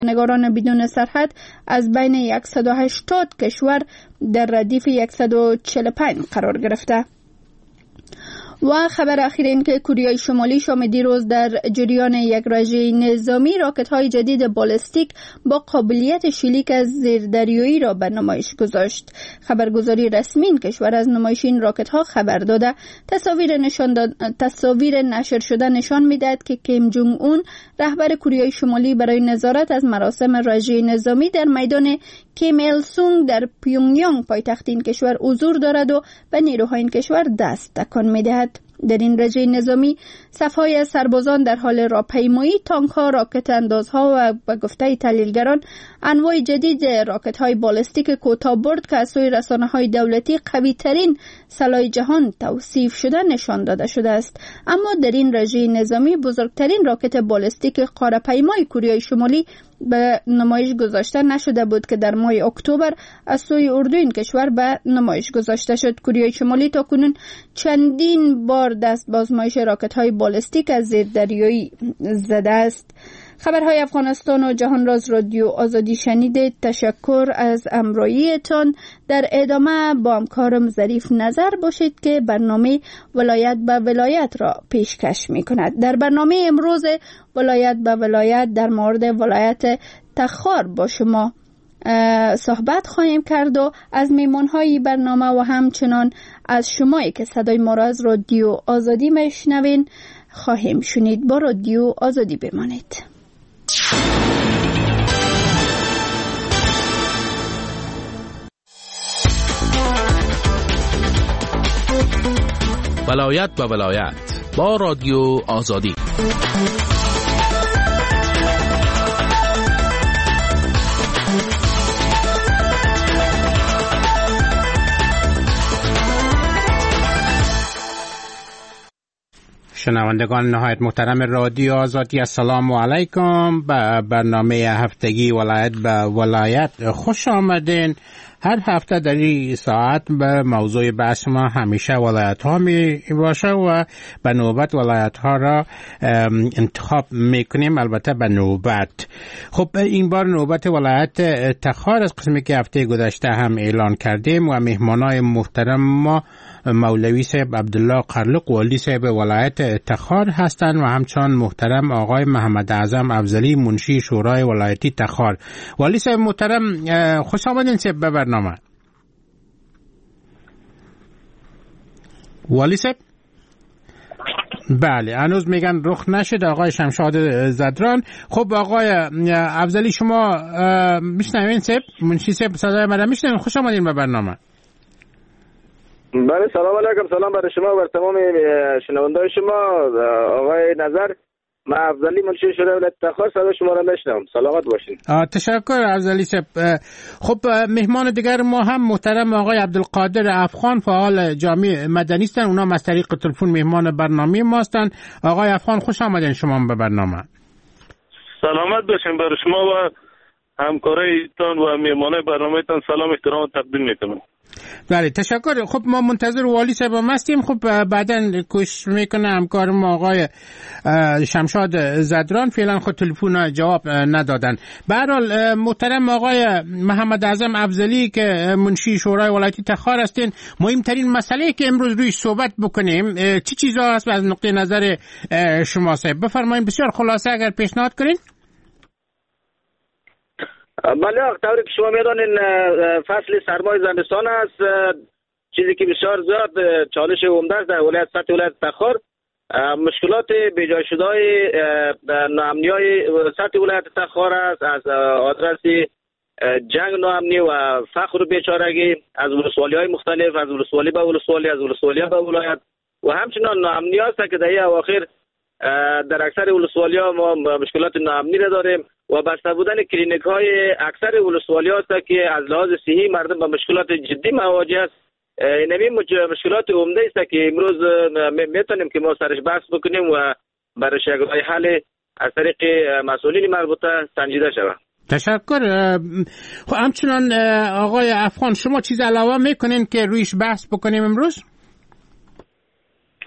نگاران بدون سرحد از بین 180 کشور در ردیف 145 قرار گرفته. و خبر اخیر این که کره شمالی شام دیروز در جریان یک رژه نظامی راکت‌های جدید بالستیک با قابلیت شلیک از زیردریایی را به نمایش گذاشت. خبرگزاری رسمی این کشور از نمایش این راکت‌ها خبر داده. تصاویر نشر شده نشان می‌دهد که کیم جونگ اون رهبر کره شمالی برای نظارت از مراسم رژه نظامی در میدان کیم ایل سونگ در پیونگیانگ پایتخت این کشور حضور دارد و به نیروهای این کشور دست تکان می‌دهد. در این رژه نظامی صف‌های از سربازان در حال راهپیمایی تانک‌ها، راکت اندازها و به گفته تحلیلگران انواع جدید راکت‌های بالستیک کوتاه‌برد که از سوی رسانه‌های دولتی قوی‌ترین سلاح جهان توصیف شده نشان داده شده است. اما در این رژه نظامی بزرگترین راکت بالستیک قاره‌پیمای کره شمالی به نمایش گذاشته نشده بود که در ماه اکتبر از سوی اردو این کشور به نمایش گذاشته شد. کره شمالی تاکنون چندین بار دست به آزمایش راکت‌های بالستیک از زیردریایی زده است. خبرهای افغانستان و جهان راز رادیو آزادی شنیدید. تشکر از همراهیتان. در ادامه با همکارم ظریف نظر باشید که برنامه ولایت به ولایت را پیشکش می کند. در برنامه امروز ولایت به ولایت در مورد ولایت تخار با شما صحبت خواهیم کرد و از میمانهای برنامه و همچنان از شمایی که صدای ما را از رادیو آزادی میشنوین خواهیم شنید. با رادیو آزادی بمانید. ولایت به ولایت با رادیو آزادی. شنوندگان نهایت محترم رادیو آزادی، السلام علیکم. به برنامه هفتگی ولایت به ولایت خوش آمدین. هر هفته در این ساعت به موضوع بحث ما همیشه ولایت ها می باشه و به نوبت ولایت ها را انتخاب میکنیم، البته به نوبت. خب این بار نوبت ولایت تخار از قسمی که هفته گذشته هم اعلان کردیم و مهمانای محترم ما مولوی صاحب عبدالله قرلق والی صاحب ولایت تخار هستند و همچنان محترم آقای محمد اعظم افضلی منشی شورای ولایتی تخار. والی صاحب محترم خوش آمدین صاحب به برنامه. والی صاحب بله، هنوز میگن رخ نشد آقای شمشاد زدران. خب آقای افضلی شما میشنوین صاحب؟ منشی صاحب صدای من میشنوین؟ خوش آمدین به برنامه. بله سلام علیکم. سلام برای شما و تمام شنوندگان شما. آقای نظر، من افضلی منشی شورای ولایت تخار صدای شما را میشنوم. سلامت باشین. تشکر افضلی صاحب. خب مهمان دیگر ما هم محترم آقای عبدالقادر افغان فعال جامعه مدنی هستند. اونا از طریق تلفن مهمان برنامه ما هستند. آقای افغان خوش آمدین شما به برنامه. سلامت باشین. برای شما و همکارایتان و مهمانای برنامه‌تان سلام احترام تقدیم میکنم. بله تشکر. خب ما منتظر والی صاحب هستیم. خب بعداً کوشش میکنه همکار ما آقای شمشاد زدران، فعلا خود تلفن جواب ندادن. به هر حال محترم آقای محمد اعظم افضلی که منشی شورای ولایتی تخار هستین، مهمترین مسئله که امروز روی صحبت بکنیم چی چیزا هست از نقطه نظر شما صاحب؟ بفرمایید بسیار خلاصه اگر پیشنهاد کنین. بله، طوری که شما میدانین فصل سرمای زمستان است، چیزی که بسیار زیاد چالش عمده است در ولایت سطح ولایت تخار. مشکلات بیجای شده‌های ناامنی‌های سطح ولایت تخار است، از آدرس جنگ ناامنی و فقر و بیچارگی از ولسوالی‌های مختلف، از ولسوالی به ولسوالی، از ولسوالی به ولایت و همچنان ناامنی است که در این اواخر در اکثر ولسوالی‌ها ما مشکلات ناامنی را داریم و بسته بودن کلینیک های اکثر ولسوالی هست که از لحاظ صحی مردم با مشکلات جدی مواجه است. این مشکلات عمده است که امروز میتونیم که ما سرش بحث بکنیم و برای راه حل از طریق مسئولین مربوطه سنجیده شود. تشکر. خب همچنان آقای افغان شما چیز علاوه میکنین که رویش بحث بکنیم امروز؟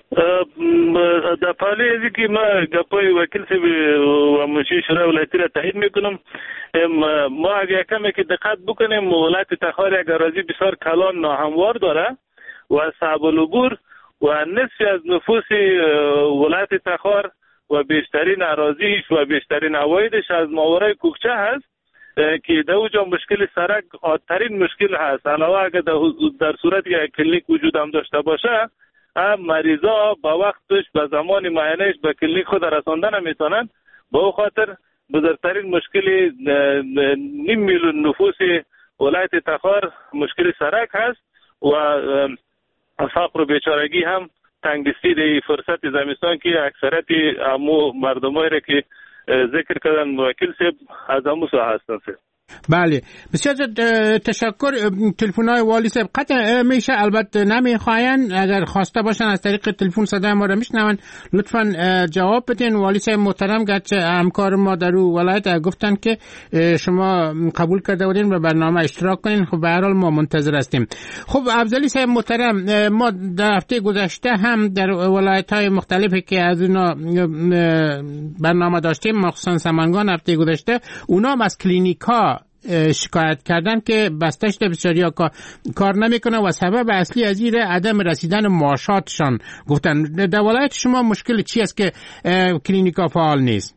در پالی ازی که ما گپای وکیل سی و منشی شورای ولایتی را تایید میکنم. ما اگر کمی که دقت بکنیم ولایت تخار یک اراضی بسیار کلان ناهموار داره و صعب العبور و نصفی از نفوس ولایت تخار و بیشترین اراضیش و بیشترین عوایدش از ماورای کوکچه هست که در اوجا مشکل سرک حادترین مشکل هست. علاوه اگر در صورت یک کلینیک وجود هم داشته باشه مریضا با وقتش به زمان معاینهش به کلینیک خود رساندن نمیتونن. به او خاطر بزرگترین مشکل 5 میلیون نفوس ولایت تخار مشکل سرک هست و فقر و بیچارگی هم تنگدستی در فرصت زمستان که اکثریت امو مردمایی را که ذکر کردن وکیل صاحب از امو ساحه هستن. بله بسیار تشکر. تلفن‌های والی صاحب قطع میشه، البته نمیخواین، اگر خواسته باشن از طریق تلفن صدای ما را میشنون لطفاً جواب بدین. والی صاحب محترم گرچه همکار ما در ولایت گفتن که شما قبول کرده بودین و برنامه اشتراک کنین، خب به هر حال ما منتظر هستیم. خب افضلی صاحب محترم، ما در هفته گذشته هم در ولایت‌های مختلفی که از اینا برنامه داشتیم مخصوصا سمنگان هفته گذشته اونا از کلینیک‌ها شکایت کردن که بستشت بسیاریا کار نمیکنه و سبب اصلی از این عدم رسیدن معاشاتشان گفتن. در ولایت شما مشکل چی است که کلینیکا فعال نیست؟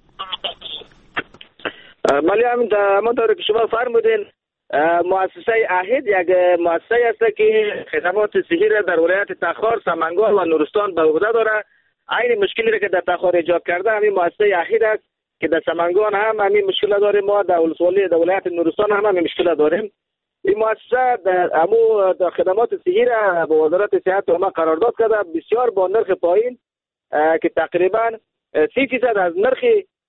مالی همونطور که شما فرمودین مؤسسه اهید یک مؤسسه است که خدمات صحی را در ولایت تخار، سمنگان و نورستان به عهده داره. عین مشکلی را که در تخار ایجاد کرده همین مؤسسه اهید است که در سمنگان هم همین مشکل داریم، ما در ولایت نورستان هم همین مشکل داریم. این مؤسسه در خدمات صحی را با وزارت صحت ما قرارداد کرده بسیار با نرخ پایین که تقریبا 30% از نرخ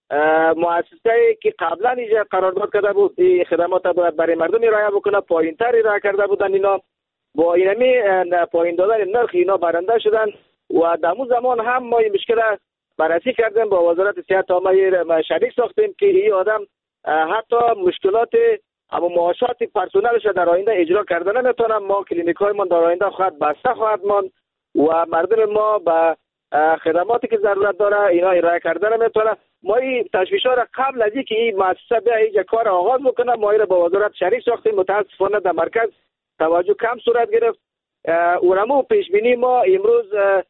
مؤسسه که قبلا اینجا قرارداد کرده بود این خدمات برای مردم ارائه بکنه پایین تر ارائه کرده بودن. اینا با اینمی پایین دادن نرخ اینا برنده شدن و در اون زمان هم ما این مشکل بررسی کردیم با وزارت صحت ما شریک ساختیم که این آدم حتی مشکلات اما معاشات پرسنلش در آینده اجرا کردن نمیتونن. ما کلینیک‌های ما در آینده خواهد بسته خواهد ماند و مردم ما به خدماتی که ضرورت داره اینا ارائه کردن نمیتونن. ما این تشویش‌ها را قبل از اینکه این مؤسسه به اینجا کار آغاز بکنه ما را با وزارت شریک ساختیم. متاسفانه در مرکز توجه کم صورت گرفت. اونمو پیش بینی ما امروز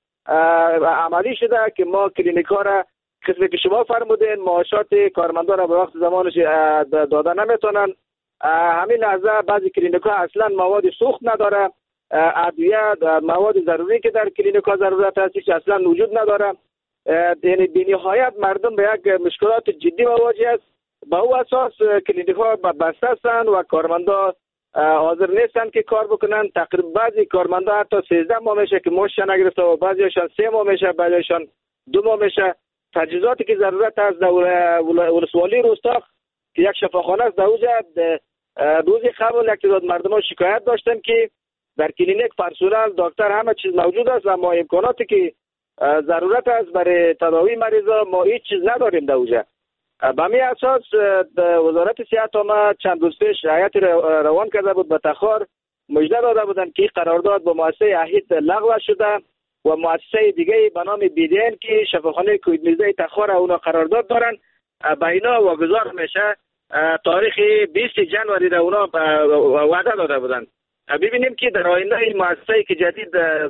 عملی شده که ما کلینیک‌ها را قسمی که شما فرمودین معاشات کارمندان را به وقت زمانش دادن نمیتونن. همین لحظه بعضی کلینیک‌ها اصلا مواد سوخت نداره، ادویه مواد ضروری که در کلینیک‌ها ضرورت هستش اصلا وجود نداره. یعنی بی‌نهایت مردم به یک مشکلات جدی مواجه است. با او اساس کلینیک‌ها بسته هستند و کارمندان حاضر نیستن که کار بکنن. تقریبا بعضی کارمندا حتی 13 ماه میشه که معاششان نگرفته و بعضیشان 3 ماه میشه، بعضیشان 2 ماه میشه. تجهیزاتی که ضرورت است در ولسوالی روستا که یک شفاخانه است در اوجا روزی قبل یک تعداد مردم شکایت داشتن که در کلینیک پرسنل دکتر همه چیز موجود است و ما امکاناتی که ضرورت است برای تداوی مریضا ما هیچ چیز نداریم در اوجا. به همین اساس وزارت صحت ما چند روز پیش هیئت روان کرده بود به تخار، مژده داده بودن که قرارداد با مؤسسه اهید لغو شده و مؤسسه دیگه به نام بیدین که شفاخانه کوهید تخار اونا قرارداد دارن به اینا واگذار میشه. تاریخ 20 جنوری در اونا وعده داده بودن. ببینیم که در آینده این مؤسسه که جدید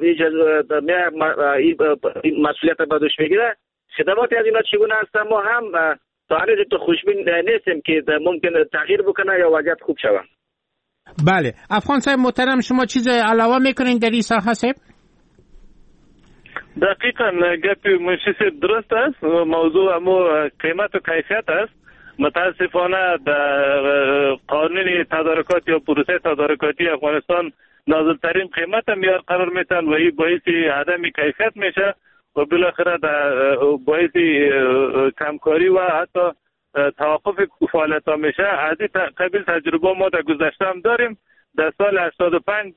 مسئولیت به دوش میگیره خدمات از اینا چگونه هستن. ما هم تا هنوز تو خوشبین نیستیم که ممکن تغییر بکنه یا وضعیت خوب شود. بله افغان صاحب محترم شما چیز علاوه میکنین در این ساحه صاحب؟ دقیقاً گپی منشی صاحب درست است. موضوع امو قیمت و کیفیت است. متاسفانه در قانون تدارکات یا پروسه تدارکاتی افغانستان نازلترین قیمت میار قرار میتن و این باعث عدم کیفیت میشه و بالاخره باعث کمکاری و حتی توقف فعالیت ها میشه. از این قبیل تجربه ما در گذشته هم داریم. در سال 85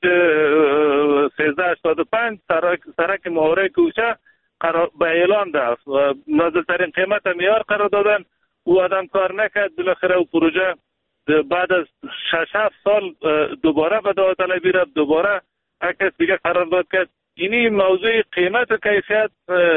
سرک محوره کوچه به اعلان داشت و نازلترین قیمت میار قرار دادن. او آدم کار نکرد. بالاخره او پروژه بعد از 6-7 سال دوباره به داوطلبی رفت، دوباره کس دیگه قرارداد کرد اینی موضوع قیمت و کیفیت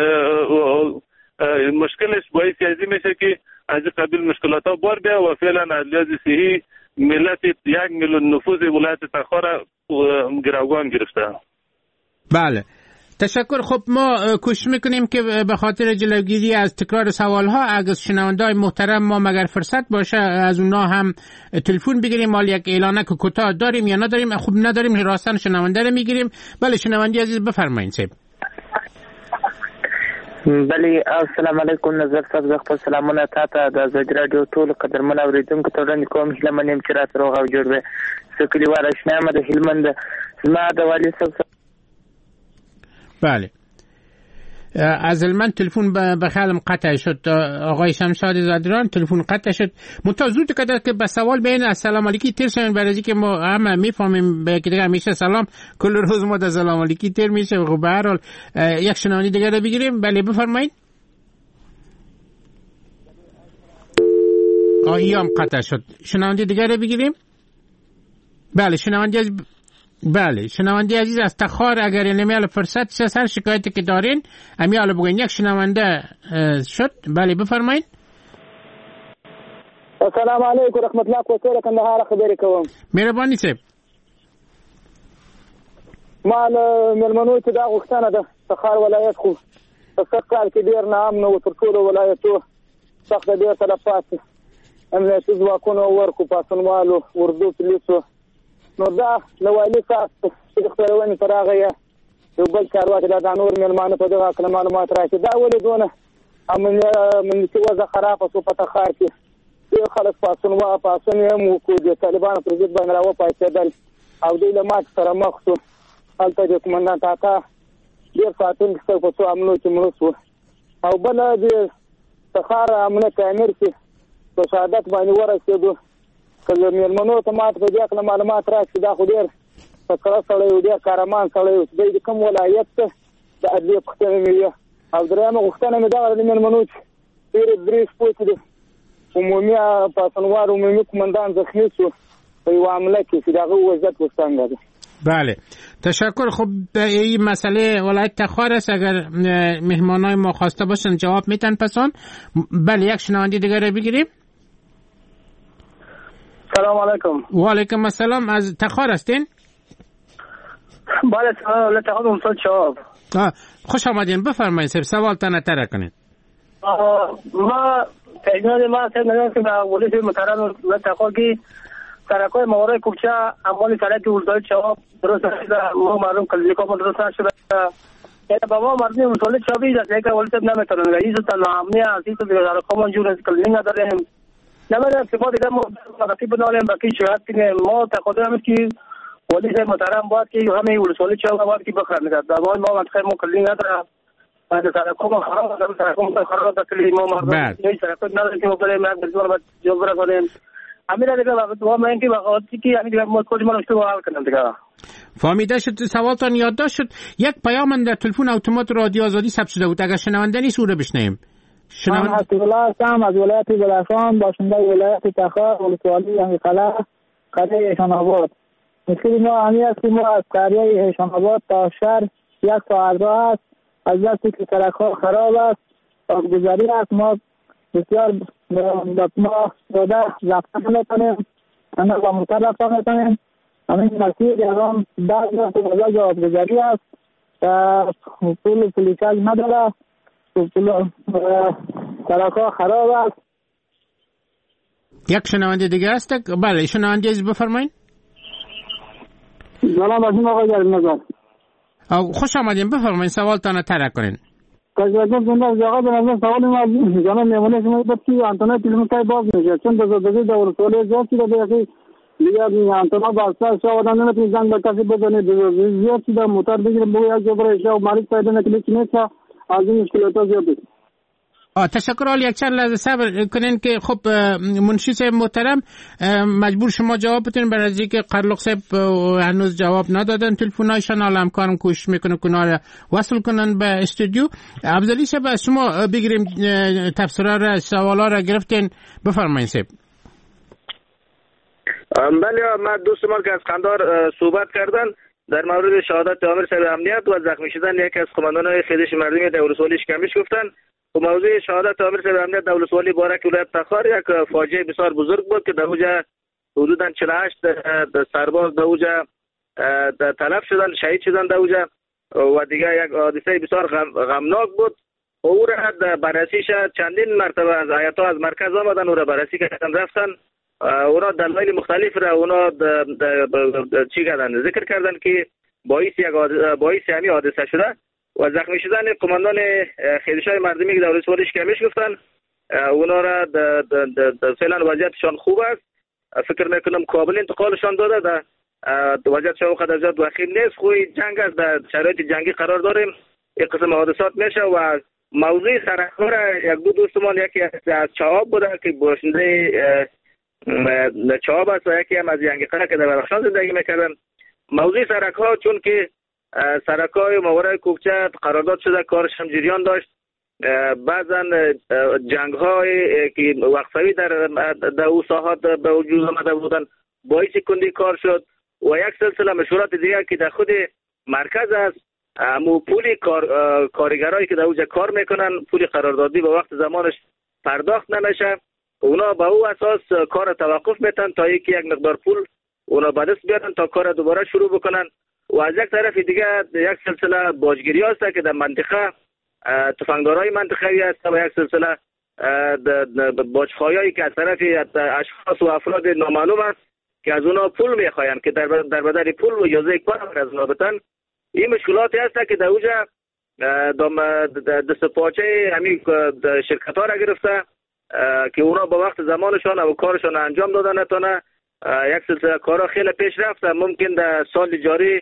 مشکلش باعث ازی میشه که از این قبیل مشکلات ها بار بیا و فعلا از لحاظ صحی ملت 1 میلیون نفوذ ولایت تخار گروگان گرفته. بله تشکر. خب ما کوشش میکنیم که به خاطر جلوگیری از تکرار سوالها اگر شنونده‌های محترم ما مگر فرصت باشه از اونا هم تلفن بگیریم. مال یک اعلانه که کوتاه داریم یا نداریم؟ خب نداریم، راستن شنونده رو میگیریم. بله شنوندی عزیز بفرمایید صاحب. بله السلام علیکم. نظر صاحب زخم سلامونه تاته د ازادي رادیو ټول قدرمن اوریدونکو ته وړاندې کوم. هیله منم چې راته روغ او جوړ وي. سکلی واره شنامه د هلمند زما د والی صاحب. بله از هلمند تلفن به خیالم قطع شد. آقای شمشاد زادران تلفن قطع شد. متوجه کده که به سوال بین السلام علیکی تیر شویم برای که ما همه میفهمیم به که دیگه همیشه سلام کل روز ما در سلام علیکی تیر میشه. و به هر حال یک شنوندی دیگه رو بگیریم. بله بفرمایید. هم قطع شد. شنوندی دیگه رو بگیریم. بله شنوندی عزیز از تخار اگر نمیال فرصت چه سر شکایتی که دارین امیال بگوین. یک شنونده شد. بله بفرمایید. السلام علیکم رحمت الله کوتوره کندهار خبرې کوم. مهرباني صاحب. ما ملمنو ته دا غوښتنه ده تخار ولایت خو په سرکال کې ډیر نام نو تر ټولو ولایتو سخت ډیر تلفات امنیتي ځواکونو ورکو پاسنوالو اردو پولیسو نو دا لوالي صاحب چې خپلونی تر هغه یو بل کاروات دا نور ملمانه په دغه کلمه معلومات راکړي. دا ولې دونه امنیتي وضع خرابه شو په تخار کې. یو خلک پاسون هم کو د طالبانو پر ضد باندې راوپاڅېدل او دوی له مات سره مخ شو. هلته د کمانډانت آقا ډېر ساتونکي سره په څو حملو کې مړه شو. او بله د تخار امنیت امیر چې په شهادت باندې ورسېدو که مېلمنو ته ماته په دې کله معلومات راکړي دا خو ډېر تکړه سړی و ډېر کارمان سړی و. دی د کوم ولایت ته د عدلیې پوښتنه مې ویه او درېیمه غوښتنه مې دغه د مېلمنو چې ډېرې درې شپو چې د عمومي پاسنوار عمومي قمندان زخمی شو په یوه حمله کې چې د هغه وضعیت اوس څنګه ده. بله تشکر. خب این مسئله ولایت تخار است. اگر مهمانای ما خواسته باشن جواب میتن پسان. بله یک شنوندی دیگر رو بگیریم. سلام علیکم. و علیکم السلام. از تخار هستین؟ بله سلام تخار امسال شاب. خوش آمدین. بفرمایید صاحب سوال تنه تره کنید. ما پیشنهاد ما صاحب نگم که با ولایت محترم تخار که سرکای موارد کوچه اموال سرک ولایت شاب درست نشده. ما معلوم کلی که درست نشده. یعنی با ما مردم ولایت شابی است که ولایت نمیتونن رئیس تنظیمی عزیز دیگر کامون جور از کلی نداریم. نمیدونم که ما دیگه مدتی بنالیم باقی شاید که ما تقاضا که ولایت محترم باید که همه ولایت شاب باید که بخرن کرد. ما منطقه ما کلی نداره. بعد سرکام خراب است. سرکام خراب است کلی ما مردم سرکات نداریم که برای ما بزرگ باید جبران کنیم. امیر دیگه با من اینکه وقتی که امیر مشکل ما رو حل کنم دیگه. فهمیده شد. سوالتان یادداشت شد. یک پیام در تلفن اتومات رادیو آزادی ثبت شده بود. اگر شنونده نیست او رو بشنویم. من حسیب‌الله هستم از ولایت بلخان باشنده ولایت تخار ولسوالی قریه ایشان آباد. مشکل ما همین است که ما از قریه ایشان آباد تا شهر یک ساعت راه است. از دستی که سرک‌ها خراب است آبگذاری است. ما بسیار ما داده رفتن نمی‌تونیم. اما با موتر رفتن نمی‌تونیم. همین مسیر یادم بعض وقت آبگذاری است. پول پلیساج نداره. سرک‌ها خراب است. یک شنونده دیگه است. بله شنونده عزیز بفرمایید. سلام علیکم آقای جلال. خوش آمدین. بفرمایید سوالتان طرح کنین. تشکر زنده آقا به نظر سوال ما جناب میمونه شما بود که آنتنا تلفن باز میشه چون دو دور سوال زیاد شده دیگه دیگه آنتنا باسته شو آدم نمیتونه زنگ به کسی بزنه زیاد شده موتور بگیره بگه یک جبران شو مریض پیدا نکنه که نیست از این مشکلات زیاده. تشکر. یک چند لحظه صبر کنین که خب منشی صاحب محترم مجبور شما جواب بدین برای اینکه قرلق صاحب هنوز جواب ندادن تلفن‌هایشان. حالا همکارم کوشش میکنه که اونا رو وصل کنن به استودیو. افضلی صاحب از شما بگیریم تفسیرها را سوالا را گرفتین. بفرمایید صاحب. بله من دوست ما که از قندهار صحبت کردن در مورد شهادت عامر صاحب امنیت و زخمی شدن یکی از قماندانان خیزش مردمی در ولسوالی شکمش گفتند. موضوع شهادت عامر صاحب امنیت در ولسوالی بارک ولایت تخار یک فاجعه بسیار بزرگ بود که در اوجا حدوداً 48 سرباز در اوجا تلف شدند، شهید شدند در اوجا و دیگه یک حادثه بسیار غمناک بود. او را بررسیش چندین مرتبه از آیات از مرکز آمدن، او را بررسی کردن رفتن، اونا دلایل مختلف را اونا چی کردن ذکر کردن که باعث همین حادثه شده و زخمی شدن قماندان خیزش‌های مردمی که در ولسوالی شکمش گفتن. اونا را فعلا وضعیتشان خوب است. فکر میکنم کابل انتقالشان داده، در وضعیتشان قدر زیاد وخیم نیست. خوی جنگ است، در شرایط جنگی قرار داریم، یک قسم حادثات میشه و موضوع سرکار یک دو دوستمان یکی از چهاب بوده که باشنده چهاب است و یکی هم از ینگیقه که در بدخشان زندگی میکردن. موضوع سرک‌ها چون که سرک‌های ماورای کوکچه قرارداد شده کارش هم جریان داشت، بعضا جنگ‌های که وقفه‌ای در او ساحات به وجود آمده بودن باعث کندی کار شد و یک سلسله مشورات دیگر که در خود مرکز است. امو پولی کارگرایی که در اوجا کار میکنن پولی قراردادی به وقت زمانش پرداخت نمیشه، اونا به او اساس کار توقف میتن تا یک مقدار پول اونا به دست بیارن تا کار دوباره شروع بکنن. و از یک طرف دیگه یک سلسله باجگیری هست که در منطقه تفنگدارای منطقه‌ای هست و یک سلسله باجخوایایی که از طرف اشخاص و افراد نامعلوم است که از اونا پول میخواین که در بدل پول و اجازه کار از اونا بتن. این مشکلاتی هست که در اوجا دست پاچه همین شرکت ها را گرفته که اونا با وقت زمانشان و کارشان انجام دادن نتونه. یک سلسله کارها خیلی پیش رفته، ممکن در سال جاری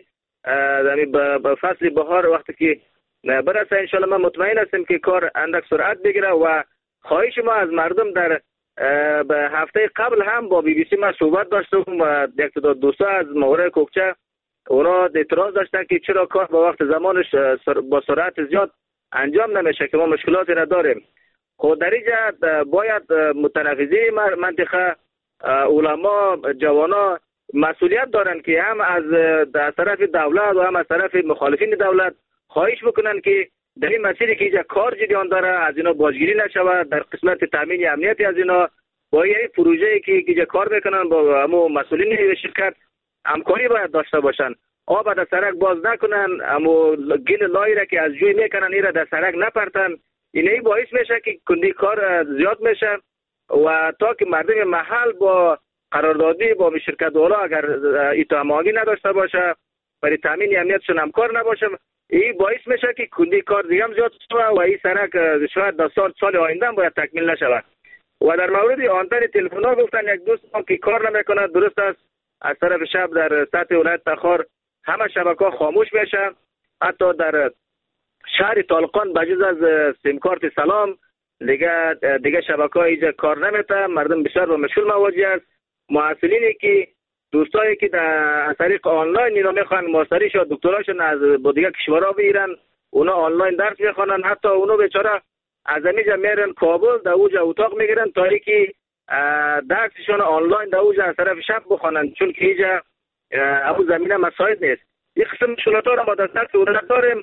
به فصل بهار وقتی که برسه انشالله من مطمئن هستم که کار اندک سرعت بگیره. و خواهش ما از مردم در به هفته قبل هم با BBC ما صحبت داشتم و یک تعداد دوستا از ماورای کوکچه اونا اعتراض داشتن که چرا کار با وقت زمانش با سرعت زیاد انجام نمیشه که ما مشکلاتی را داریم. خود در اینجا باید متنفذین منطقه، علما، جوانا مسئولیت دارن که هم از طرف دولت و هم از طرف مخالفین دولت خواهش بکنن که در این مسیری که اینجا کار جریان داره از اینا باجگیری نشود. در قسمت تامین امنیتی از اینا با این پروژه‌ای که اینجا کار میکنن با همو مسئولین شرکت همکاری باید داشته باشن. آب در سرک باز نکنن، همو گل لای را که از جوی میکنن این را در سرک نپرتن. اینه باعث میشه که کندی کار زیاد میشه و تا که مردم محل با قراردادی با شرکت دولا اگر اتهاماتی نداشته باشه برای تامین امنیتشون همکار نباشه، این باعث میشه که کندی کار دیگه هم زیاد شود و این سرک شاید در سال آینده هم باید تکمیل نشود. و در مورد آنتن تلفن‌ها گفتن یک دوست که کار نمیکنه، درست است. از طرف شب در سطح ولایت تخار همه شبکه‌ها خاموش میشه، حتی در شهر طالقان بجز از سیم کارت سلام دیگه شبکه‌ها اینجا کار نمیته. مردم بسیار با مشکل مواجه است. محصلینی که دوستایی که در طریق آنلاین اینا میخوان ماستری شد دکتراشون از با دیگه کشورها بیرن، اونا آنلاین درس میخوانن، حتی اونا بیچاره از اینجا میرن کابل در اوجا اتاق میگیرن تا اینکه درسشون آنلاین در اوجا از طرف شب بخوانن، چون که اینجا ابو زمینه مساعد نیست. یک قسم مشکلات را ما در دست اونا داریم.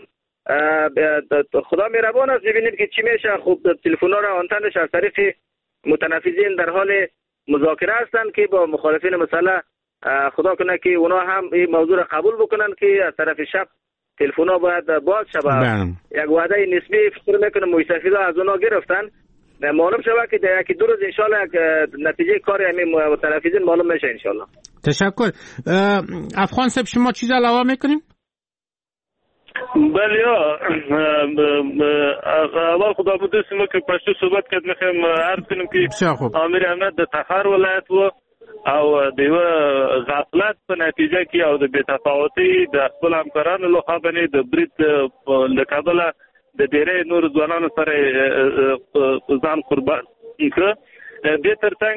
خدا مهربان است ببینید که چی میشه. خوب تلفن‌ها را آنتنش از طریق متنفذین در حال مذاکره هستند که با مخالفین مسئله خدا کنه که اونا هم این موضوع را قبول بکنن که از طرف شب تلفن‌ها باید باز شود. یک وعده نسبی فکر میکنم موسفیدا از اونا گرفتن، معلوم شود که در یکی دو روز انشالله نتیجه کار همین متنفذین معلوم میشه انشالله. تشکر. افغان صاحب شما چیز علاوه میکنین؟ بله اول خدا بودست ما که پشتو صحبت کرد میخوایم عرض کنیم که امیر امنیت در تخار ولایت و او دیو غفلت په نتیجه کې او د بی‌تفاوتۍ د خپل همکارانو لخوا باندې د برید له کبله د ډېرې نور ځوانانو سره ځان قربان کړ. دې ترڅنګ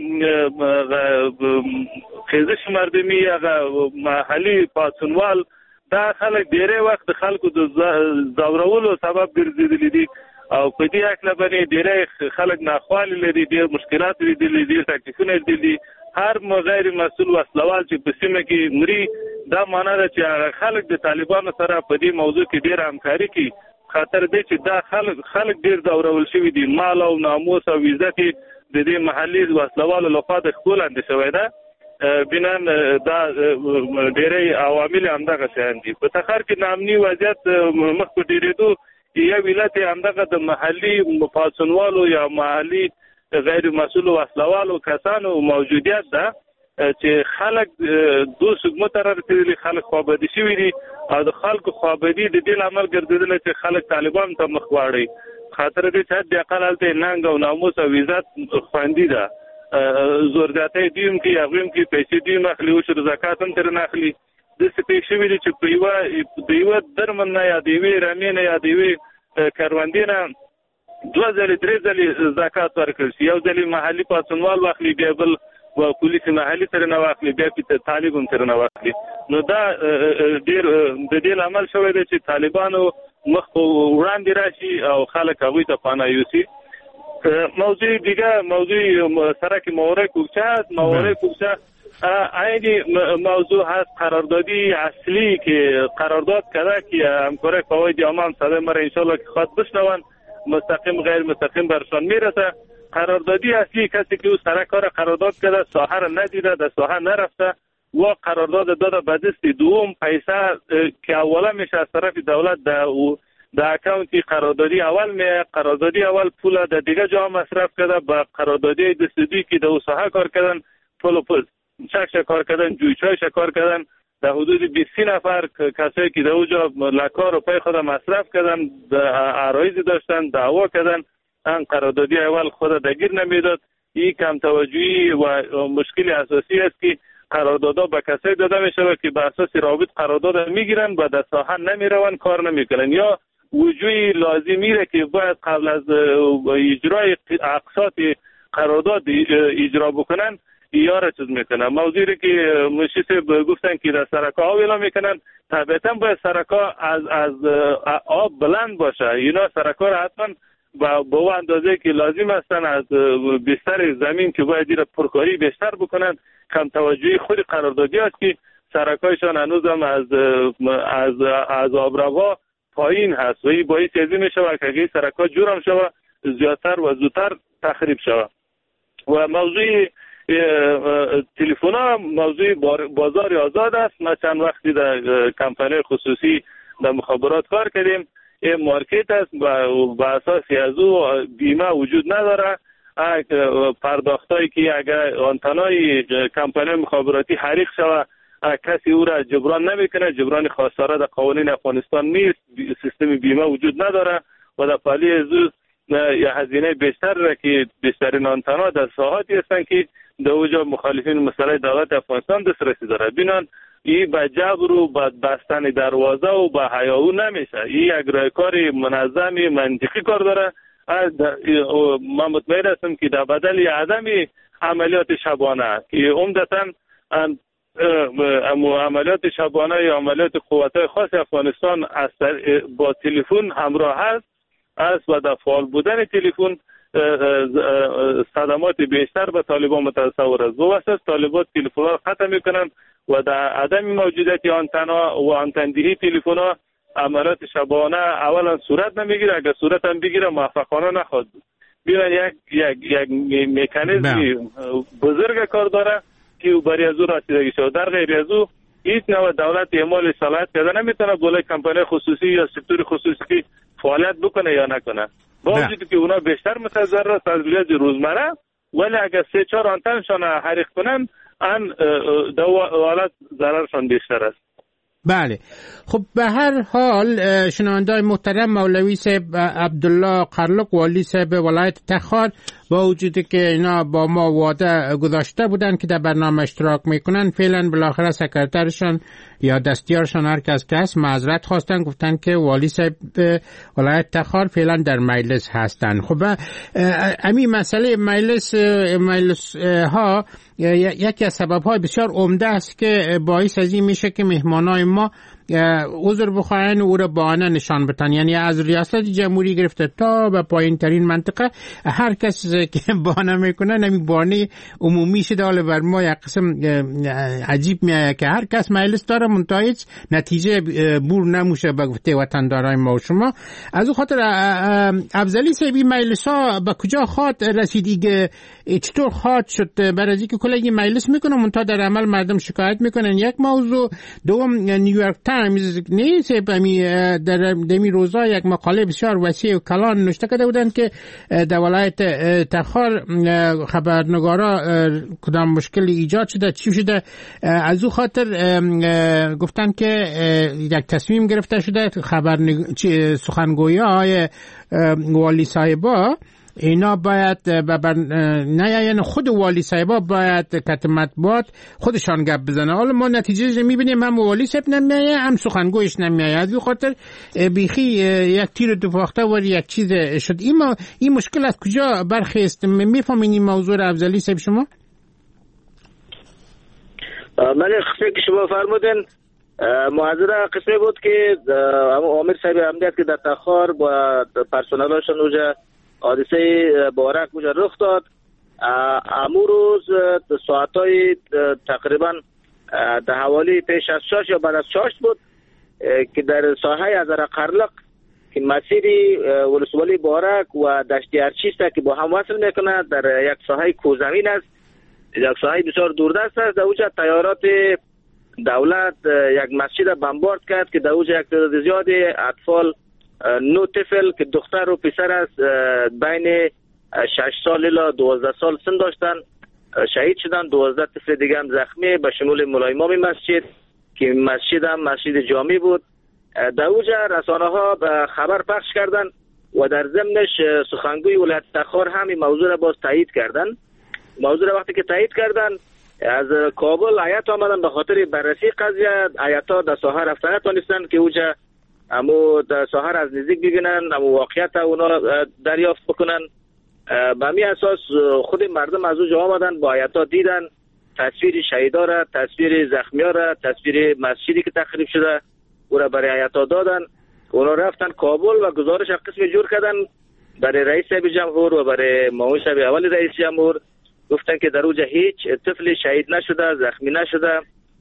خیزش مردمي هغه محلي پاڅونوال دا خلک ډېری وخت د خلکو د ځورولو سبب ګرځېدلي دي او په دې هکله باندې ډېری خلک ناخوالې لري، ډېر مشکلات لیدلي دي، تکلیفونه لیدلي. هر غیر مسؤل وسلوال چې په سیمه کې مري دا معنا ده چې خلک د طالبانو سره په دې موضوع کې ډېر همکاري کوي، خاطر دې چې دا خلک ډېر ځورول شوي دي، مال او ناموس او عزت د دې محلي وسلوالو لخوا د ښکول اندې شوی ده. بنان دا ډېری عوامل همدغه شیان دي. په تخار کې نامني وضعیت مخ په ډېرېدو یا ولایت همدغه د محلي پاڅونوالو یا محلي غیر مسؤلو وسلوالو کسانو موجودیت ده چې خلک دوه سګمو ته رسېدلي، خلک خوابدي شوي دي او د خلکو خوابدي د دې لامل ګرځېدلی چې خلک طالبان ته مخ واړوي. خاطر دې چې حد اقل هلته ننګ او ناموس او عزت خوندي ده. زور زیاتی دوی هم کوي، هغوی هم کوي، پیسې دوی هم اخلي، عشر زکات هم ترې نه اخلي. داسې پېښ شوي دي چې د یوه درمن نه یا د یوې رمې نه یا د یوې کروندې نه 2 ځلې 3 ځلې زکات ورکړل شي. یو ځلې محلي پاڅونوال واخلي، بیا بل پولیس محلي سره نه واخلي، بیا طالب هم سره نه واخلي. نو دا ډېر د دې لامل شوی دی چې طالبانو مخ وړاندې راشي او خلک هغوی ته پناه یوسي. موضوع دیگه موضوع سرک موارد کوکچه این موضوع هست. قراردادی اصلی که قرارداد کرده که همکاری فواید عامه صدای مرا انشالله که خواهد بشنون مستقیم غیر مستقیم برشان میرسه. قراردادی اصلی کسی که او سرک کار قرارداد کرده ساحه را ندیده، در ساحه نرفته و قرارداد داده به دست دوم پیسه که اولا میشه از طرف دولت در اکاونتی قراردادی اول میه، قراردادی اول پول در دیگه جا مصرف کرده، با قراردادی دستدی که در او ساحه کار کردن پول شک کار کردن، جویچای کار کردن، در حدود 20 نفر کسایی که در اونجا لکار روپای خود مصرف کردن، عرایضی داشتن، دعوا کردن، ان قراردادی اول خود دگیر نمیداد. این کم توجهی و مشکل اساسی است که قراردادها به کسایی داده میشه که به اساس رابط قرارداد میگیرن و در ساحه نمیرون، کار نمیکنن، یا وجوهی لازم میره که باید قبل از اجرای اقساط قرارداد اجرا بکنن یا را چیز میکنن. موضوعی که مشیسه گفتن که در سرکا آب اعلام میکنن، طبیعتا باید سرکا از آب بلند باشه. اینا سرکا را حتما با او اندازه که لازم هستن از بستر زمین که باید ایره پرکاری بیشتر بکنن. کم توجهی خود قراردادی است که سرکایشان هنوز هم از آبروا پایین هست و این باعث ازی می شود که اگه سرکا جورم شود زیادتر و زودتر تخریب شود. و موضوع تلفن ها موضوع بازار آزاد است. ما چند وقتی در کمپانی خصوصی در مخابرات کار کردیم. این مارکت است و به اساسی از او بیمه وجود نداره. پرداختایی که اگر آنتنای کمپانی مخابراتی حریق شود کسی او را جبران نمیکنه، جبران خسارات در قوانین افغانستان نیست، سیستم بیمه وجود نداره و در پالی از یا هزینه بیشتر را که بیشترین آنتنا در ساحاتی هستند که در اوجا مخالفین مسئله دولت افغانستان دسترسی داره. بینان این با جبر و با بستن دروازه و با حیاهو نمیشه. این یک کار منظمی منطقی کار داره. من مطمئن هستم که در بدل عدم عملیات شبانه که عمدتاً عملیات شبانه یا عملیات قوت‌های خاص افغانستان با تلفن همراه است و در فعال بودن تلفن صدمات بیشتر به طالبان متصور است. واسه طالبان تلفن‌ها را قطع میکنن و در عدم موجودیت آنتنا و آنتندهی تلفن‌ها عملیات شبانه اولا صورت نمیگیره، اگر صورت هم بگیره موفقانه نخواهد بود. بیان یک مکانیزمی بزرگ کار داره که برای از او رسیدگی شود. در غیر از او هیچ نوع دولت اعمال صلاحیت کرده نمیتونه بالای کمپانی خصوصی یا سکتور خصوصی فعالیت بکنه یا نکنه. با وجودی که اونا بیشتر متضرر است از لحاظ روزمره، ولی اگر 3-4 آنتنشان حریق کنن ان در حالت ضررشان بیشتر است. بله، خب به هر حال شنوندای محترم، مولوی صاحب عبدالله قرلق والی صاحب ولایت تخار با وجودی که اینا با ما وعده گذاشته بودن که در برنامه اشتراک میکنن، فعلا بالاخره سکرترشان یا دستیارشان هر کس که هست معذرت خواستن، گفتن که والی صاحب ولایت تخار فعلا در مجلس هستن. خب امی مسئله مجلس ها یکی از سبب های بسیار عمده است که باعث از این میشه که مهمانای ما عذر بخواین او را بهانه نشان بدن. یعنی از ریاست جمهوری گرفته تا به پایین ترین منطقه هر کس که بهانه میکنه نمی بهانه عمومی شده. حالا بر ما یک قسم عجیب میایه که هر کس مجلس داره منتها هیچ نتیجه بور نموشه به گفته وطندارای ما و شما. از او خاطر افضلی سیبی مجلس ها به کجا خواد رسید، چطور خواد شد؟ برای از اینکه کل این مجلس میکنه منتها در عمل مردم شکایت میکنن. یک موضوع. دوم، نیویورک تایمز نیست در دمی روزا یک مقاله بسیار وسیع و کلان نوشته کرده بودن که در ولایت تخار خبرنگارا کدام مشکل ایجاد شده، چی شده. از او خاطر گفتن که یک تصمیم گرفته شده سخنگوی های والی صاحبا اینا باید نه یعنی خود والی صاحبا باید کت مطبوعات خودشان گپ بزنه. حالا ما نتیجه میبینیم هم والی صاحب نمیایه هم سخنگویش نمیایه. از این خاطر بیخی یک تیر دو فاخته و یک چیز شد. این مشکل از کجا برخیست؟ میفهمین این موضوع را افضلی صاحب شما؟ من قسمی که شما فرمودین معذره قسمی بود که عامر صاحب امنیت که در تخار با پرسنلاشون اوجا حادثه بارک اوجا رخ داد. امو روز ساعتای تقریبا در حوالی پیش از 6 یا بعد از 6 بود که در ساحه از قرلق که مسیری ولسوالی بارک و دشت ارچیست که با هم وصل میکنه در یک ساحه کوزمین است، یک ساحه بسیار دوردست است. در اوجا تیارات دولت یک مسجد بمبارد کرد که در اوجا یک تعداد زیاد اطفال 9 طفل که دختر و پسر است بین 6 سال الی 12 سال سن داشتن شهید شدن. 12 طفل دیگه هم زخمی به شمول مولای امام مسجد که مسجد هم مسجد جامی بود. در اوجا رسانه ها خبر پخش کردن و در ضمنش سخنگوی ولایت تخار هم این موضوع را باز تایید کردن. موضوع را وقتی که تایید کردن از کابل هیئت آمدن به خاطر بررسی قضیه. هیئت‌ها در ساحه رفتن نتونستن که اوجا امو در ساحه از نزدیک ببینن، امو واقعیت اونا دریافت بکنن. به همین اساس خود مردم از اوجا آمدن با هیئت‌ها دیدن تصویر شهیدا را، تصویر زخمی‌ها را، تصویر مسجدی که تخریب شده او را برای هیئت‌ها دادن. اونا رفتن کابل و گزارش قسمی جور کردن برای رئیس جمهور و برای معاون صاحب اول رئیس جمهور. گفتن که در اوجا هیچ طفل شهید نشده، زخمی نشده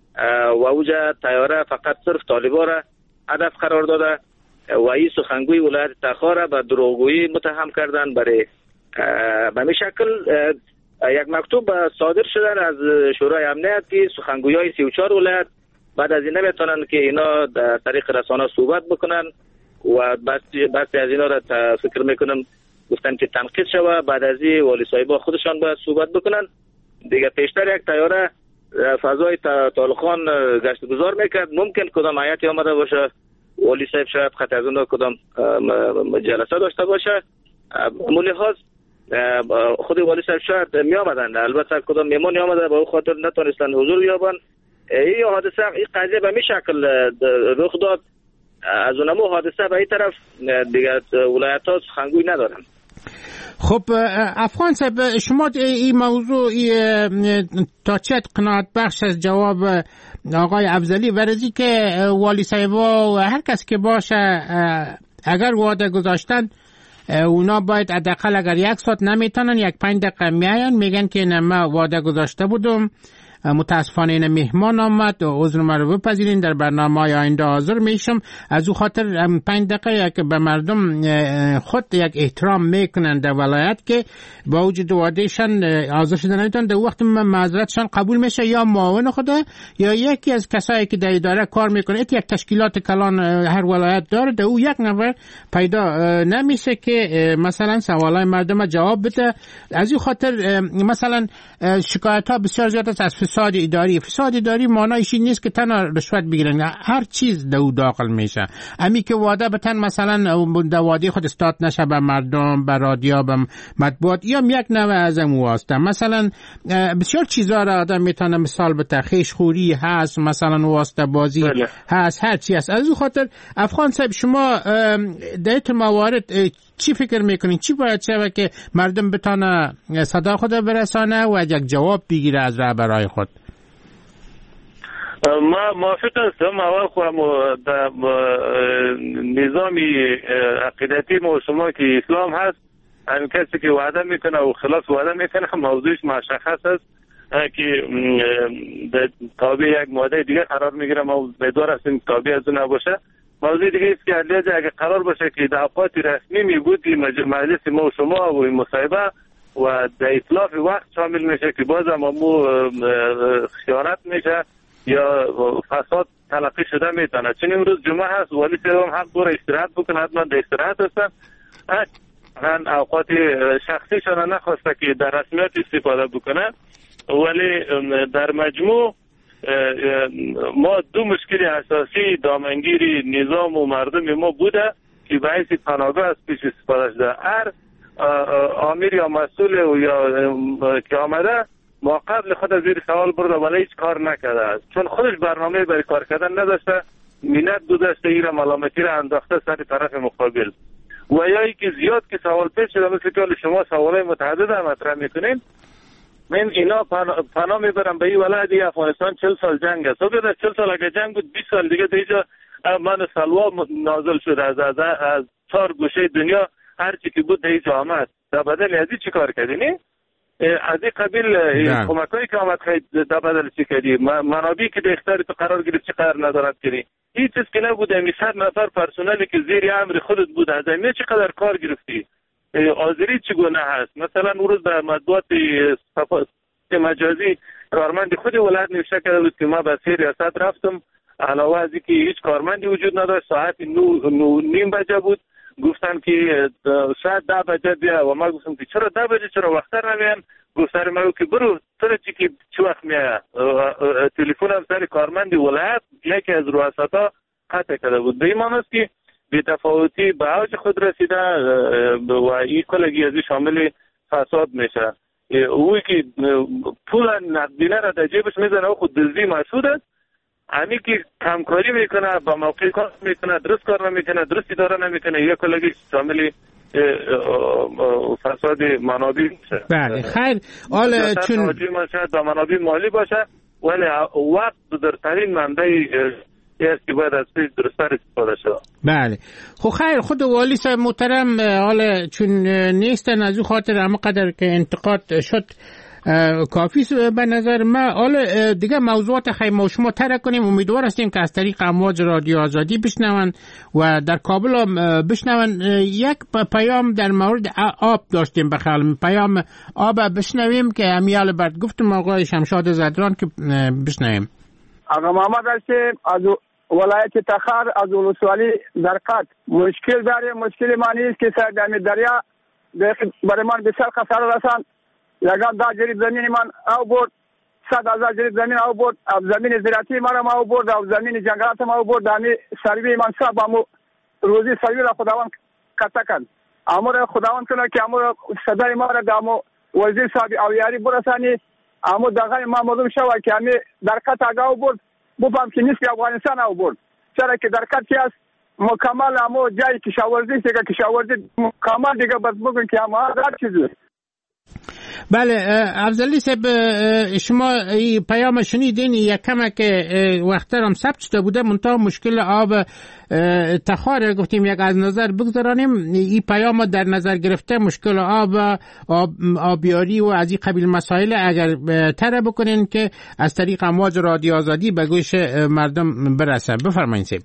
و اوجا تیاره فقط صرف طالبا را هدف قرار داده و این سخنگوی ولایت تخار را به دروغگویی متهم کردن. برای به این شکل یک مکتوب صادر شدن از شورای امنیت که سخنگوی های 34 ولایت بعد از این نمیتونن که اینا در طریق رسانه صحبت بکنن و بس از اینا را فکر میکنم گفتن که تنقیض شوه. بعد از این والی صاحبا خودشان باید صحبت بکنن دیگه. پیشتر یک طیاره فضای طالقان گشت گذار میکرد، ممکن کدام هیئتی آمده باشه، والی صاحب شاید خط از اون کدام جلسه داشته باشه. لحاظ خود والی صاحب شاید می آمدن، البته کدام میمونی آمده با او خاطر نتونستن حضور بیابن. این حادثه این قضیه به می شکل رخ داد. از اونمو حادثه به این طرف دیگه ولایت ها سخنگوی ندارن. خب افغان صاحب شما این موضوع تا چه قناعت بخش از جواب آقای افضلی ورزی که والی صاحب و هر کس که باشه اگر وعده گذاشتن اونا باید حداقل اگر 1 ساعت نمیتونن 1-5 دقیقه میاین میگن که نه ما وعده گذاشته بودم، متاسفانه این مهمان آمد، عذر مرا بپذیرین، در برنامه آینده حاضر میشم. از او خاطر 5 دقیقه که به مردم خود یک احترام میکنن در ولایت که با وجود وعدهشان حاضر شدن نمیتونن، در وقت معذرتشان قبول میشه یا معاون خدا یا یکی از کسایی که در اداره کار میکنه. یک تشکیلات کلان هر ولایت داره، در او 1 نفر پیدا نمیشه که مثلا سوالای مردم جواب بده. از این خاطر مثلا شکایت ها بسیار زیاد است از فساد اداری. فساد اداری معنیش این نیست که تنها رشوت بگیرن، هر چیز در او داخل میشه. امی که وعده بتن مثلا در وعده خود استاد نشه به مردم، به رادیو، به مطبوعات، یا یک نوع از امو واسطه. مثلا بسیار چیزا را آدم میتونه مثال بده، خیشخوری هست، مثلا واسطه بازی هست، هر چی هست. از این خاطر افغان صاحب شما در این موارد چی فکر میکنین؟ چی باید شوه که مردم بتانه صدا خود برسانه و یک جواب بگیره از رهبرای خود؟ ما موافق هستم. اول خواهم در نظام عقیدتی ما شما که اسلام هست، همین کسی که وعده میکنه و خلاف وعده میکنه موضوعش مشخص است که تابع یک ماده دیگه قرار میگیره. ما امیدوار هستیم تابع از نباشه. موضوع دیگه است که علیه اگه قرار باشه که در اوقات رسمی میبود مجلس ما و شما و مصاحبه و در اطلاف وقت شامل میشه که باز هم خیانت میشه یا فساد تلقی شده میتونه. چون امروز جمعه هست، ولی صاحب هم حق داره استراحت بکنه، حتما در استراحت هستن. اوقات شخصیشان نخواسته که در رسمیت استفاده بکنه. ولی در مجموع ما دو مشکل اساسی دامنگیری نظام و مردم ما بوده که باعث پناهگاه از پیش استفاده شده. هر آمیر یا مسئول یا که آمده ما قبل خود از زیر سوال برده ولی هیچ کار نکرده، چون خودش برنامه برای کار کردن نداشته، مینت گذاشته، ایره ملامتی را انداخته سر طرف مقابل. و یا ای که زیاد که سوال پیش شده، مثل که شما سوالای متعدد هم مطرح میکنین، من اینا پناه میبرم به این ولایت افغانستان 40 سال جنگ است. و 40 سال اگه جنگ بود 20 سال دیگه دیجا من سلوا نازل شده از 4 گوشه دنیا، هر چی که بود دیجا آمد. در بدل ازی چی کار کردینی؟ از این قبیل کمکایی که آمد خیلی در بدل چی کردی؟ منابعی که در اختیار تو قرار گرفت چی قرار ندارد کردی؟ هیچ چیز که نبود. 100 نفر پرسنلی که زیر امر خودت بود از این چقدر کار گرفتی؟ آذری چگونه هست؟ مثلا اون روز در مطبوعات مجازی کارمند خود ولایت نوشته کرده بود که ما به سه ریاست رفتم، علاوه از اینکه هیچ کارمندی وجود نداشت، ساعت 9:30 بجه بود، گفتن که شاید 10 بجه بیا. و ما گفتم که چرا 10 بجه، چرا وقتر نمیان؟ گفتن ما که برو تو چی وقت میای؟ تلفنم سر کارمند ولایت یکی از رؤساتا قطع کرده بود. به این معنی است که بی‌تفاوتی به اوج خود رسیده و این کلگی ازی شامل فساد میشه. اوی که پول نقدینه را در جیبش میزنه و خود دزدی محسود است. همی که کمکاری میکنه، با موقع کار میکنه، درست کار نمیکنه، درست اداره نمیکنه، یک کلگی شامل فساد منابع میشه. بله خیر. حالا چون شاید با منابع مالی باشه، ولی وقت در ترین منبع که باید از پیش درستر استفاده شد. بله خب خیر. خود والی صاحب محترم حالا چون نیستن از او خاطر اما قدر که انتقاد شد کافی به نظر من. حالا دیگه موضوعات خیلی ما شما ترک کنیم. امیدوار هستیم که از طریق امواج رادیو آزادی بشنون و در کابل هم بشنون. یک پیام در مورد آب داشتیم بخیال، پیام آب بشنویم که امیال برد گفتم آقای شمشاد زدران که بشنویم. آقا محمد هستیم از ولایت تخار، از ولسوالی درقد. مشکل داریم. مشکل ما نیست که سر در دریا برای من بسیار خساره رساند. یکان 10 جریب زمین من او برد، 100,000 جریب زمین او برد، زمین زراعتی مرا او برد، زمین جنگلات ما او برد. همی سروی من صاحب روزی سروی را خداوند قطع کن. امر خداوند کنه که امر صدای ما را دامو وزیر صاحب او یاری برسانی. امر دغه ما معلوم شوه که همی در قطع او برد، بفهم که نیست که افغانستان او برد. چرا که در قطعی است مکمل امو جایی کشاورزی است که کشاورزی مکمل دیگه بس بگن که امو هر چیزی. بله افضلی صاحب شما پیام شنیدین یکم که وقت هم ثبت شده بوده، منتها مشکل آب تخار گفتیم یک از نظر بگذارانیم. این پیام در نظر گرفته مشکل آبیاری و از این قبیل مسائل اگر تره بکنین که از طریق امواج رادیو آزادی به گوش مردم برسه. بفرمایید صاحب.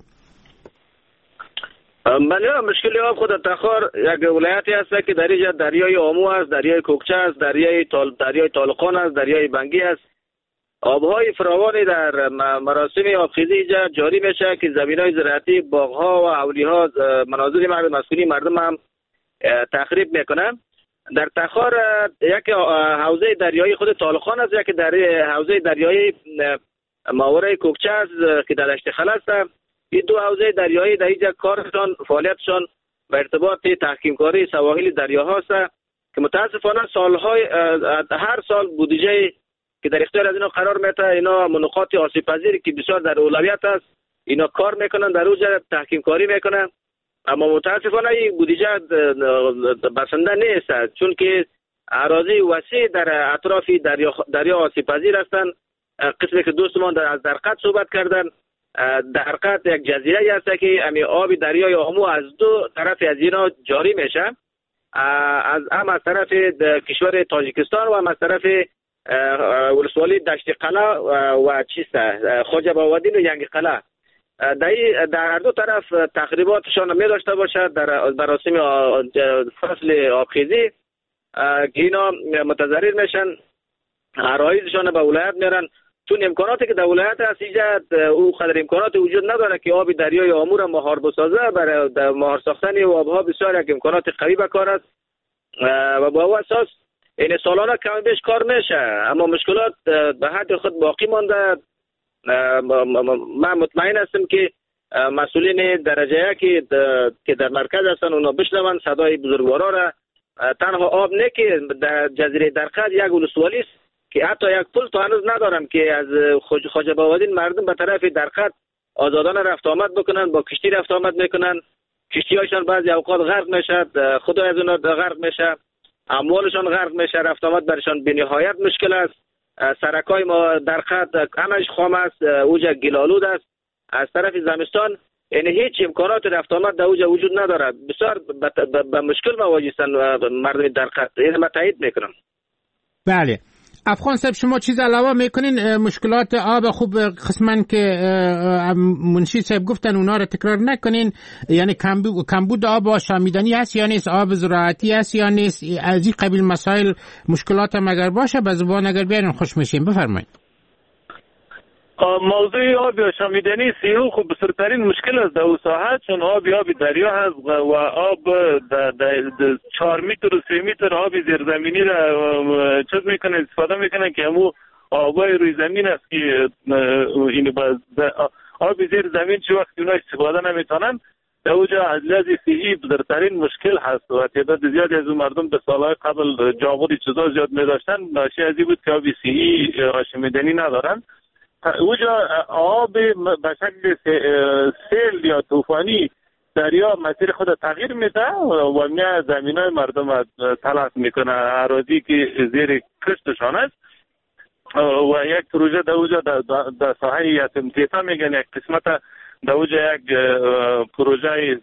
بله مشکل آب خود تخار یک ولایتی است که در اینجا دریای آمو است، دریای کوکچه است، دریای طالقان است، دریای بنگی است. آبهای فراوانی در مراسم آبخیزی اینجا جاری میشه که زمینای زراعتی، باغها و اولیها، منازل مسکونی مردم هم تخریب میکنن. در تخار یک حوزه دریایی خود طالقان است، یک حوزه دریایی ماورای کوکچه است که در دشت خل است. این دو حوزه دریایی در اینجا کارشان فعالیتشان به ارتباط تحکیمکاری سواحل دریاها است که متاسفانه هر سال بودجه که در اختیار از اینا قرار میته، اینا نقاط آسیب پذیری که بسیار در اولویت است اینا کار میکنن، در اونجا تحکیمکاری میکنن، اما متاسفانه این بودجه بسنده نیست چون که اراضی وسیع در اطراف دریا آسیب پذیر هستند قسمی که دوستمان از درقد صحبت کردن، درقد یک جزیره است که امی آب دریای آمو از دو طرف از اینا جاری میشه، از طرف کشور تاجیکستان و هم از طرف ولسوالی دشت قلعه و خواجه باودین و ینگ قلعه. در هر دو طرف تقریباتشان می داشته باشد در مراسم فصل آبخیزی که اینا متضرر میشن، عرایزشان به ولایت میرن، چون امکاناتی که در ولایت هست او قدر امکانات وجود نداره که آب دریای آمو را مهار بسازه. برای مهار ساختن آبها بسیار یک امکانات قوی به کار است و با او اساس این سالانه کم بیش کار میشه، اما مشکلات به حد خود باقی مانده. من مطمئن هستم که مسئولین درجه که در مرکز هستن اونا بشنون صدای بزرگوارا را. تنها آب نه که در جزیره درقد یک ولسوالی است که حتی یک پل تا هنوز ندارم که از خواجه باودین مردم به طرف درقد آزادانه رفت آمد بکنن، با کشتی رفت آمد میکنن. کشتی هایشان بعضی اوقات غرق میشه، خدا از اونا غرق میشه، اموالشان غرق میشه، رفت آمد برشان به نهایت مشکل است. سرکای ما درقد همش خام است، اوجا گلالود است. از طرف زمستان یعنی هیچ امکانات رفت آمد در اوجا وجود نداره، بسیار به مشکل مواجه هستند مردم درقد. این من تایید میکنم. بله افغان صاحب، شما چیز علاوه میکنین مشکلات آب خوب قسمن که منشی صاحب گفتن اونا رو تکرار نکنین؟ یعنی کمبود آب آشامیدنی هست یا نیست؟ آب زراعتی هست یا نیست؟ از این قبیل مسائل مشکلات هم اگر باشه به زبان اگر بیارین خوش میشیم. بفرمایید. موضوع آب آشامیدنی سیو خوب بسرترین مشکل است در اون ساحه، چون آب دریا هست و آب 4 متر و 3 متر آب زیرزمینی را چیز میکنه، استفاده میکنن که همون آبای روی زمین است که این آب زیر زمین چه وقتی اونا استفاده نمیتونن در اوجا از لحاظ صحی بزرگترین مشکل هست و تعداد زیادی از اون مردم به سالهای قبل جاغور چیزا زیاد میداشتن، ناشی از این بود که آب صحی آشامیدنی ندارن. اوجا آب به شکل سیل یا طوفانی دریا مسیر خود تغییر میده و میاد زمینای مردم تلف میکنه، اراضی که زیر کشتشان است. و یک پروژه در اوجا در ساحه یتیم تیتا میگن، یک قسمت در اوجا یک پروژه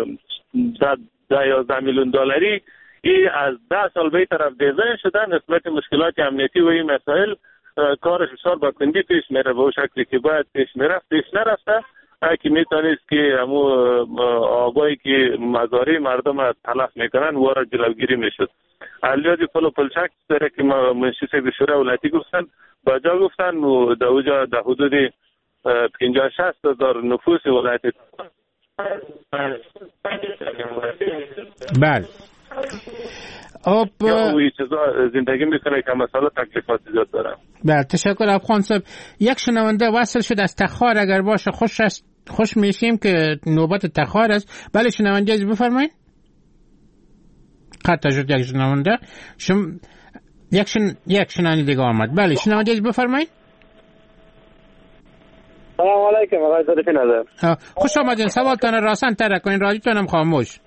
11 میلیون دلاری ای از 10 سال به طرف دیزاین شده. نسبت مشکلات امنیتی و این مسائل کارش بسیار با کندی پیش میره، به شکلی که باید پیش نرفته که میتونست که همو آبایی که مزارع مردم تلف میکنن و را جلوگیری میشد. علیادی پل و پلچک داره که منشی صاحب شورای ولایتی گفتن با جا گفتن و در اوجا در حدود 50-60 هزار نفوس ولایتی. بله آب زندگی میکنه که مسئله تکلیفات زیاد داره. بله تشکر افغان صاحب. یک شنونده وصل شد از تخار، اگر باشه خوش میشیم که نوبت تخار است. بله شنونده از بفرمایید. قطع شد یک شنونده. یک شنونده دیگه آمد. بله شنونده از بفرمایید. سلام علیکم آقای ظریفی نظر. خوش آمدین. سوالتان راسن تر کنین، رادیوتون هم خاموش.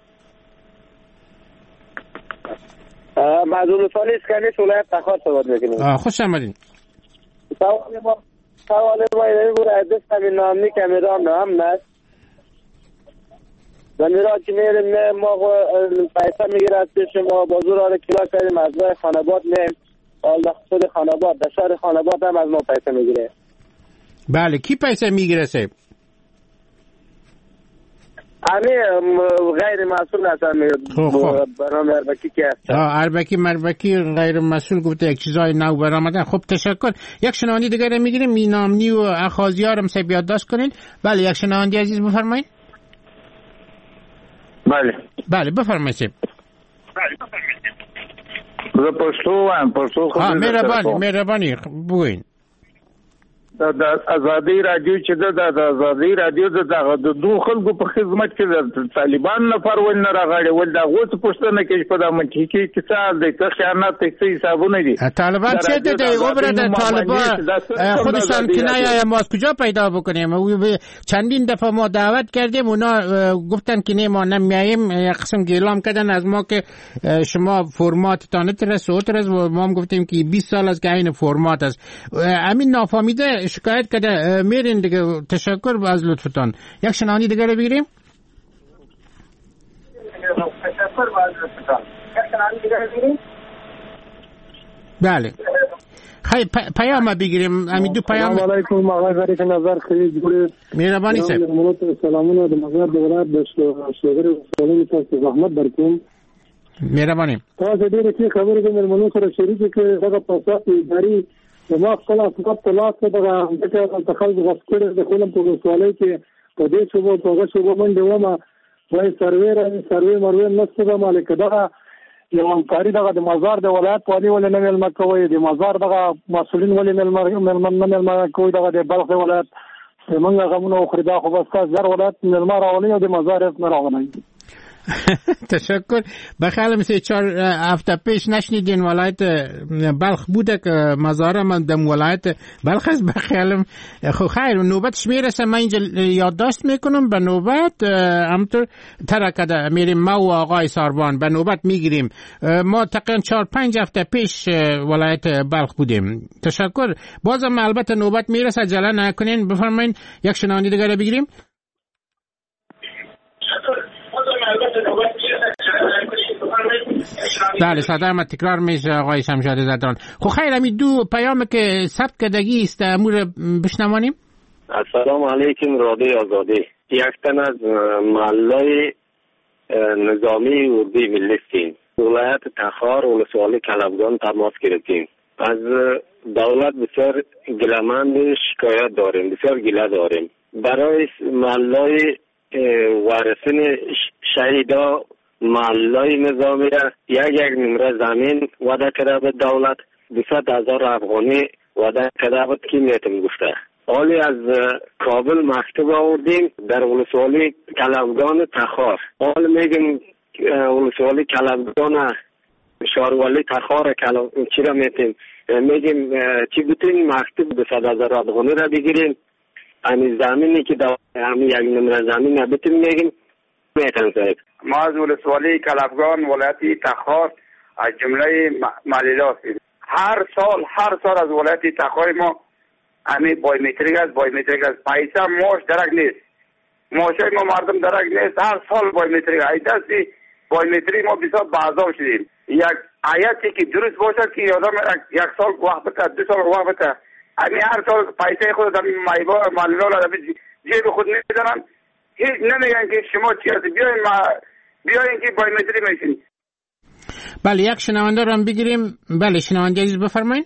معذور سالی اسکنیش ولایت تخار صحبت میکنیم. خوش آمدین. سوال ما اینه بود دست همین نامنی که میرام نام نست و میرا که میریم ما پیسه میگیره از پیش ما بازور آره کلا کردیم از رای خانباد نیم خود خانباد در شهر خانباد هم از ما پیسه میگیره. بله کی پیسه میگیره سیب؟ غیر مسئول هستن برنامه اربکی که هست. اربکی غیر مسئول گفته یک چیزای نو برآمدن. خب تشکر. یک شنوندی دیگه رو میگیریم، مینامنی و اخاذی ها رو سیب یادداشت کنین. بله یک شنوندی عزیز بفرمایید. بله بفرمایید سیب. پشتو مهربانی بگوین. د ازادي رادیو چې د ازادي رادیو د دوه خلکو په خدمت کې د طالبان لپاره ول نه راغړي ول دا غوڅ پښتنه کې په د منطقي کې څه د خیانت څه حسابونه دي طالبان چه ده اوبره د طالبان خودشان کنایه ما از کجا پیدا بکنیم چندین دفعه ما دعوت کردیم اونا گفتن که نه ما نمیاییم یک قسم گیلام کردن از ما که شما فرماتتان نترس و ما هم گفتیم که 20 سال از که این فرمات است همین نافهمیده شکایت کرده میرین دیگه تشکر از لطفتان یک شنانی دیگه رو بگیریم بله خیلی پیام بگیریم همین دو پیام سلام علیکم آقای غریق نظر خیلی جوری مهربانی صاحب سلامونه د مزار د ولایت د شوګر سلام تاسو زحمت درکوم مهربانی تاسو ډیره کې خبرې د ملمنو سره شریک کې دغه پاسات اداري ما خپل خپل طلاق دغه د تخلص غوښتل د خپل په سوالای کې په دې څو په هغه څو باندې ومه وای سروي مروي نسبه مالک دغه یو همکاري دغه د مزار د ولایت والی ولې نه مل مکوي د مزار دغه مسولین ولې مل کوي دغه د بلخ ولایت موږ غمونه خو دا خو بس زر ولایت مل راولي او د مزار نه راولي تشکر بخیال مثل 4 هفته پیش نشنیدین ولایت بلخ بوده که مزاره من دم ولایت بلخ است بخیالم خو خیر نوبتش میرسه من اینجا یادداشت میکنم به نوبت همطور ترکده میریم ما و آقای ساربان به نوبت میگیریم ما تقریبا 4-5 هفته پیش ولایت بلخ بودیم تشکر بازم البته نوبت میرسه عجله نکنین بفرمایید یک شنونده دیگه بگیریم بله صدای ما تکرار میشه آقای شمشاد زدران خب خیر همین دو پیام که ثبت کردگی است امور بشنوانیم. السلام علیکم رادیو آزادی یک تن از محلای نظامی اردوی ملیستیم ولایت تخار ولسوالی کلبگان تماس گرفتیم از دولت بسیار گله‌مند شکایت داریم بسیار گله داریم برای محلای وارثین شهیدا محلای نظامی را یک نمره زمین وعده کرده به دولت 200,000 افغانی وعده کرده بود که میتونم گفته حالی از کابل مکتوب آوردیم در ولسوالی کلبگان تخار حال میگیم ولسوالی کلبگان شاروالی تخار چی را میتونیم میگیم چی بتونیم مکتوب 200,000 افغانی را بگیریم همین زمینی که همین یک نمره زمین بتونیم میگیم میتونم صاحب ما از ولسوالی کلبگان ولایتی تخار از جمله مالیلا هستیم هر سال از ولایتی تخار ما همین بایومتریک است پیسه موش درک نیست موشای ما مردم درک نیست هر سال بایومتریک ایدستی بایومتریک ما بسیار بعضا شدیم یک آیتی که درست باشه که آدم یک سال وقت بده 2 سال وقت بده همین هر سال پیسه خود در مالیلا را جیب خود میدارن هیچ نمیگن که شما چی هستی بیاین که بایومتری میشین. بله یک شنونده رو هم بگیریم. بله شنونده عزیز بفرمایید.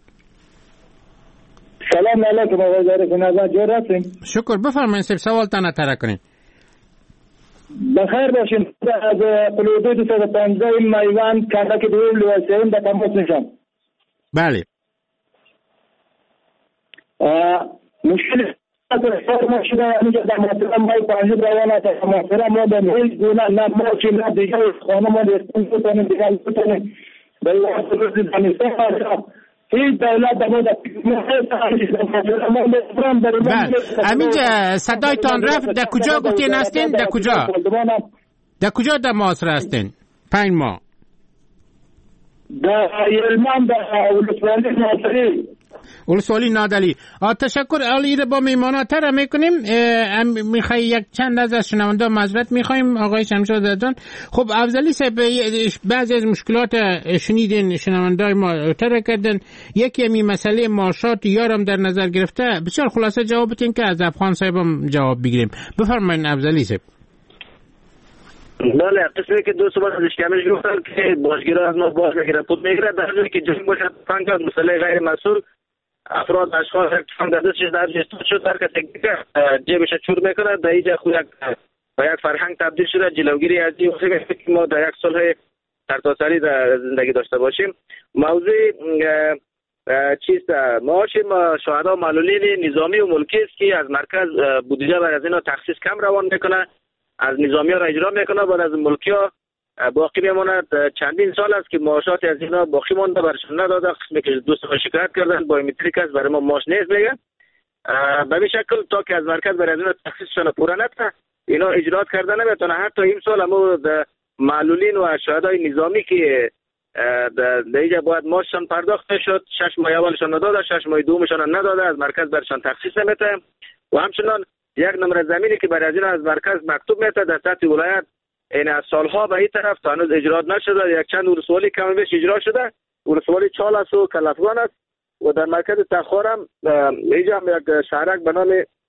سلام علیکم آقای غریق نظر جور هستین شکر بفرمایید صرف سوال تانه تره کنین بخیر باشین از قلوبی 215 میوان کندک دویم لوسیم در تماس میشم بله مشکل ما شده اینجا در مطلب مای پانجید روانه تا مطلب ما به هیچ گونه نه ما چی نه دیگه خانه ما دستون بتونیم دیگه بتونیم به واسطه روزی دانستان هیچ دولت در مورد همینجا صدایتان رفت در کجا گفتین هستین؟ در کجا در مصر هستین؟ 5 ماه در یلمان در ولسوالی نادلی تشکر عالی را با میمانا تر میکنیم میخوای یک چند از شنونده معذرت میخوایم آقای شمشاد زدران خب افضلی صاحب بعضی از مشکلات شنیدین شنونده ما تر کردن یکی همی مسئله معاشات یارم در نظر گرفته بسیار خلاصه جواب بتین که از افغان صاحب هم جواب بگیریم بفرمایید افضلی صاحب بله قسمی که 2 صبح از اشکامش گفتن که باشگیرها از ما باز نگیرن خود میگیرن در جایی که جنگ باشد فنگ مسئله غیر مسئول افراد اشخاص هم در دستش در جستون شد در کسی که جیبش چور میکنه در اینجا خود با یک فرهنگ تبدیل شده جلوگیری از این وقتی که ما در یک سال سرتاسری در زندگی داشته باشیم موضوع چیست معاش شهدا و معلولین نظامی و ملکی است که از مرکز بودجه برای از اینا تخصیص کم روان میکنه، از نظامی ها را اجرا میکنه، بعد از ملکی ها باقی میماند. چندین سال است که معاشات از اینا باقی مانده، برشان نداده. قسمی که دوستان شکایت کردن بایومتریک است برای ما معاش نیست میگه. به این شکل تا که از مرکز برای از اینا تخصیصشان پوره نکنه اینا اجرات کرده نمیتونه. حتی این سال هم معلولین و شهدای نظامی که دیگه باید معاششان پرداخت شد، 6 ماه اولشان نداده، 6 ماه دومشان نداده، از مرکز برشان تخصیص نمیده. و همچنان یک نمره زمینی که برای از اینا از مرکز مکتوب میته در سطح ولایت این از سالها به این طرف تا هنوز اجرات نشده. یک چند ولسوالی کم بیش اجرا شده، ولسوالی چالس و کلفگان است. و در مرکز تخار هم اینجا هم یک شهرک به نام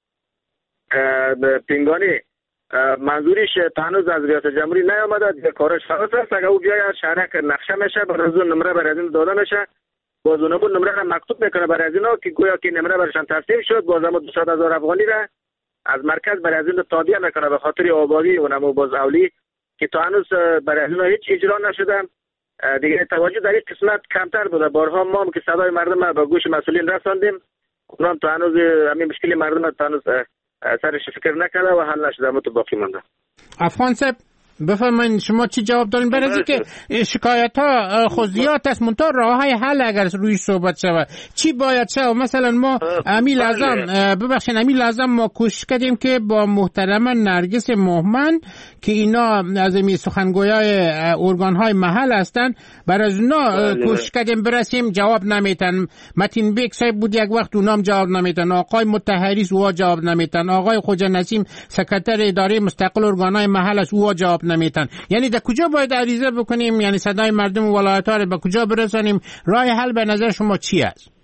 پینگانی منظوریش تا هنوز از ریاست جمهوری نیامده، دیگه کارش خلاص است. اگر او بیاید شهرک نقشه میشه، برای از اون نمره برای از این داده میشه، باز اون نمره را مکتوب میکنه برای از اینا که گویا که نمره برشان تسلیم شد، باز هم 200,000 افغانی را از مرکز برای از این تادیه میکنه به خاطر آبادی و نمو باز اولی که تا هنوز برای از اینا هیچ اجرا نشده. دیگه توجه در این قسمت کمتر بوده. بارها ما هم که صدای مردم به گوش مسئولین رساندیم، اونم تا هنوز همین مشکل مردم تا هنوز سرش فکر نکرده و حل نشده، اما تو باقی مونده. افغان صاحب بفرمایید شما چی جواب دارین؟ برای اینکه شکایت ها خودیات است، منتها راه های حل اگر روی صحبت شود چی باید شود؟ مثلا ما امی لازم ما کوشش کردیم که با محترم نرگس مهمن که اینا از این سخنگویای ارگان های محل هستند، برای اونا کوشش کردیم برسیم، جواب نمیتن. متین بیگ صاحب بود یک وقت، اونام جواب نمیتن. آقای مطهری او جواب نمیتن. آقای خوجا نسیم سکرتر اداره مستقل ارگان های محل است، او جواب نمیتن. یعنی در کجا باید عریضه بکنیم؟ یعنی صدای مردم ولایت ها رو به کجا برسانیم؟ راه حل به نظر شما چی است؟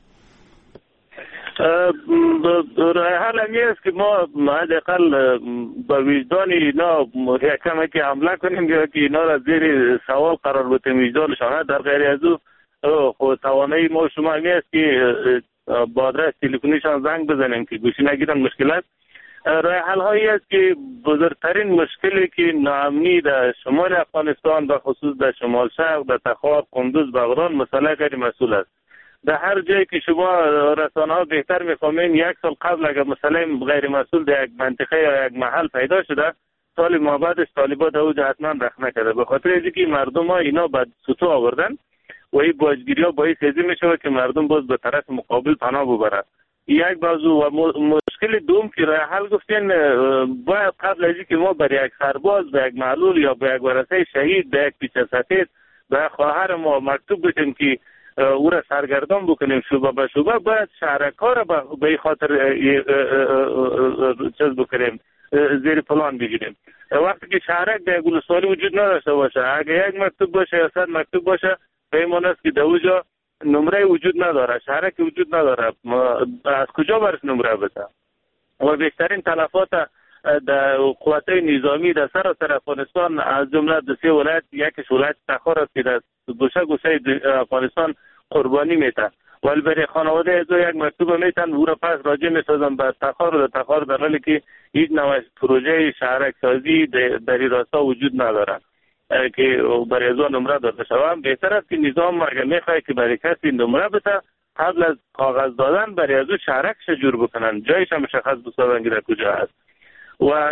راه حل همی است که ما حداقل با وجدان اینا یکم که حمله کنیم یا که اینا را زیر سوال قرار بدیم وجدانشان. در غیر از او خود توانایی ما شما همی است که با آدرس تلفنیشان زنگ بزنیم که گوشی نگیرن مشکل است. راه حل هایی است که بزرگترین مشکلی که ناامنی در شمال افغانستان به خصوص در شمال شرق، در تخار، قندوز، بغران مسئله غیر مسئول است. در هر جایی که شما رسانه ها بهتر میفهمین، یک سال قبل اگر مسئله غیر مسئول در یک منطقه یا یک محل پیدا شده، سال ما بعدش طالبات اوج حتما رخ نکرده. به خاطر اینکه مردم ها اینا به سطوح آوردن و این باجگیری ها باعث می شود که مردم باز به طرف مقابل پناه ببرند. یک بازو و مشکل دوم که راه حل گفتین، باید قبل از اینکه ما بر یک سرباز، به یک معلول یا به یک ورثه شهید، به یک پیچه سفید، به خواهر ما مکتوب بکنیم که او را سرگردان بکنیم شعبه به شعبه، باید شهرک‌ها را به خاطر چیز بکنیم، زیر پلان بگیریم. وقتی که شهرک در یک ولسوالی وجود نداشته باشه، اگر یک مکتوب باشه یا 100 مکتوب باشه، به این معنی است که در اونجا نمره وجود نداره، شهرک وجود نداره، از کجا برش نمره بده؟ و بیشترین تلفات در قوت‌های نظامی در سراسر افغانستان از جمله در 3 ولایت، یکیش ولایت تخار است که در گوشه افغانستان قربانی میتن، ولی برای خانواده از یک مکتوب میتن او را پس راجع میسازن به تخار و تخار، در حالی که هیچ نوع پروژه شهرک سازی در این راستا وجود نداره که برای از نمره داده شود. بهتر است که نظام اگر میخواد که برای کسی نمره بده، قبل از کاغذ دادن برای از شهرکش جور بکنن، جایش هم مشخص بسازن که در کجا هست. و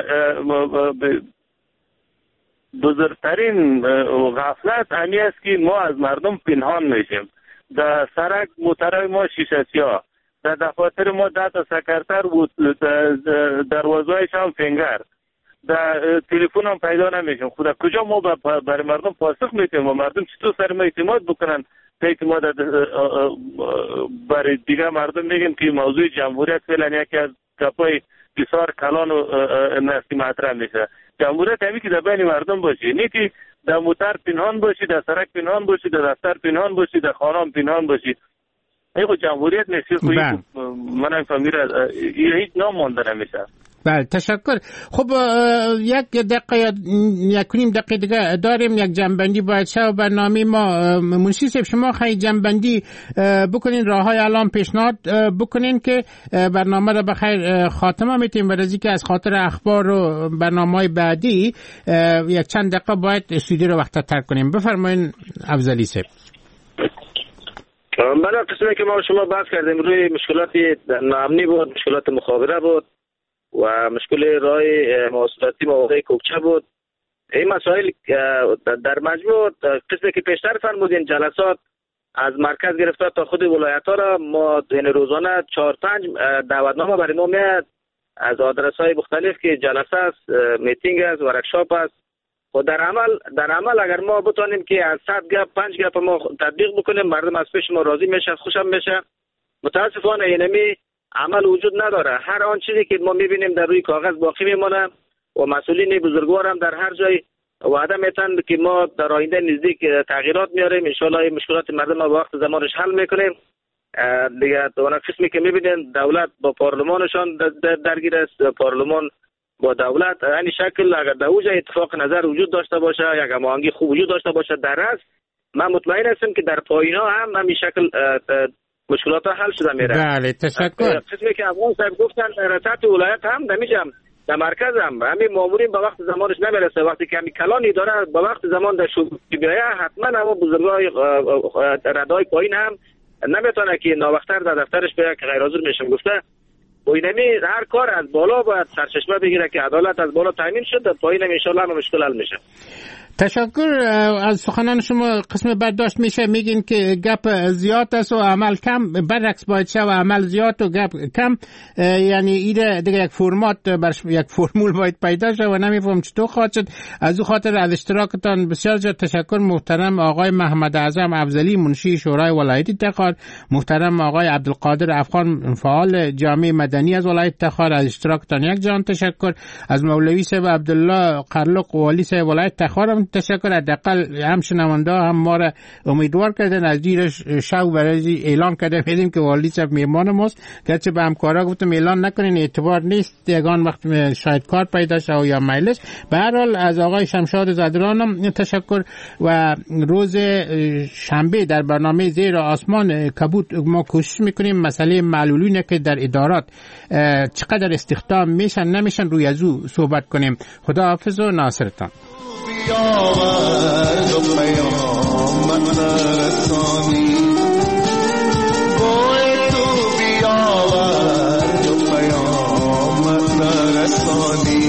بزرگترین غفلت همی است که ما از مردم پنهان میشیم. در سرک موترهای ما شیشه سیاه، در دفاتر ما 10 تا سکرتر بود، دروازه‌هایش هم فنگر، در تلفن هم پیدا نمیشیم. خدا کجا ما برای مردم پاسخ میتیم و مردم چطور سر ما اعتماد بکنن که ما برای دیگه مردم میگیم که موضوع جمهوریت فعلا یکی از گپای بسیار کلان و نستی مطرح میشه. جمهوریت همی که در بین مردم باشی، نه که در موتر پنهان باشی، در سرک پنهان باشی، در دفتر پنهان باشی، در خانه پنهان باشی. این خود جمهوریت نیست. من این فهمیدم هیچ نام مانده نمیشه. بله تشکر. خب یک دقیقه یا 1.5 دقیقه دیگه داریم، یک جنبندی باید شد برنامه ما. منشی صاحب شما خیلی جنبندی بکنین، راه های الان پیشنهاد بکنین که برنامه را بخیر خاتمه میتیم، برای که از خاطر اخبار و برنامه های بعدی یک چند دقیقه باید استودیو رو وقت تر کنیم. بفرمایین افضلی صاحب. بله، قسمی که ما شما بحث کردیم روی مشکلات ناامنی بود، مشکلات مخابره بود و مشکل راه مواصلاتی مواقع کوکچه بود. این مسائل در مجموع قسمی که پیشتر فرمودین جلسات از مرکز گرفته تا خود ولایت ها را ما این روزانه 4-5 دعوتنامه برای ما میاد از آدرس های مختلف که جلسه است، میتینگ است، ورکشاپ است. و در عمل اگر ما بتونیم که از 100 گپ 5 گپ ما تطبیق بکنیم، مردم از پیش ما راضی میشه، خوشم میشه. متاسفانه اینمی عمل وجود نداره. هر آن چیزی که ما میبینیم در روی کاغذ باقی میمونه و مسئولین بزرگوار هم در هر جای وعده میتن که ما در آینده نزدیک تغییرات میاریم، ان شاءالله مشکلات مردم ما وقت زمانش حل میکنیم. دیگه اون قسمی که میبینین دولت با پارلمانشان درگیر است، پارلمان با دولت یعنی شکل اگر در اوج اتفاق نظر وجود داشته باشه، یک هماهنگی خوب وجود داشته باشه در است، من مطمئن هستم که در پایینا هم همین شکل مشکلات حل شده میره. بله تشکر. قسمی که افغان صاحب گفتن در سطح ولایت هم نمیشم، در مرکز هم همین مامورین به وقت زمانش نمیرسه. وقتی که همین کلانی داره به وقت زمان در شوبه بیایه، حتما هم بزرگای ردای پایین هم نمیتونه که ناوقتر در دفترش بیاید که غیر حاضر میشم گفته. و اینمی هر کار از بالا باید سرچشمه بگیره که عدالت از بالا تامین شد، در پایین هم ان شاء الله مشکل حل میشه. تشکر. از سخنان شما قسم برداشت میشه میگین که گپ زیاد است و عمل کم، برعکس باید شه و عمل زیاد و گپ کم. یعنی ایده دیگه یک فرمات یک فرمول باید پیدا شه و نمیفهم چطور خواهد شد. از او خاطر از اشتراکتان بسیار زیاد تشکر. محترم آقای محمد اعظم افضلی منشی شورای ولایت تخار، محترم آقای عبدالقادر افغان فعال جامعه مدنی از ولایت تخار، از اشتراکتان یک جان تشکر. از مولوی صاحب عبدالله قرلق والی صاحب ولایت تخار تشکر. حداقل هم شنونده هم ما را امیدوار کردن، از دیر شو برای اعلان کرده بدیم که والی صاحب میهمان ماست. گرچه به همکارا گفتم اعلان نکنین، اعتبار نیست، یگان وقت شاید کار پیدا شه یا میلش. به هر حال از آقای شمشاد زدران تشکر. و روز شنبه در برنامه زیر آسمان کبود ما کوشش میکنیم مسئله معلولینه که در ادارات چقدر استخدام میشن نمیشن روی از او صحبت کنیم. خداحافظ و ناصرتان. بیاورد و پیامت رسانی، بوی تو بیاورد و پیامت رسانی.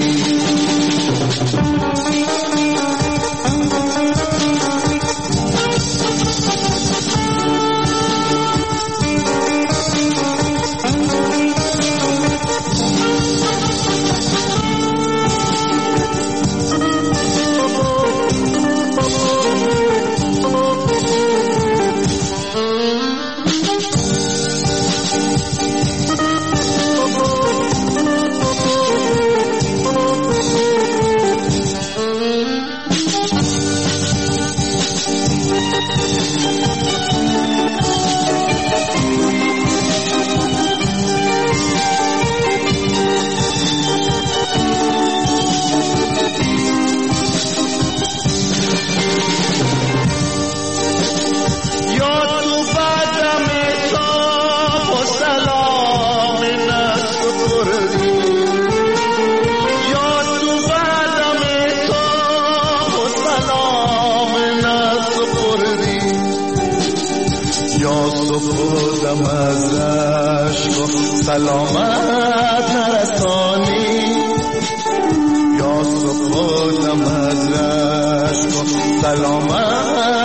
سلامت نرسانی، یا سپردم از رشک سلامت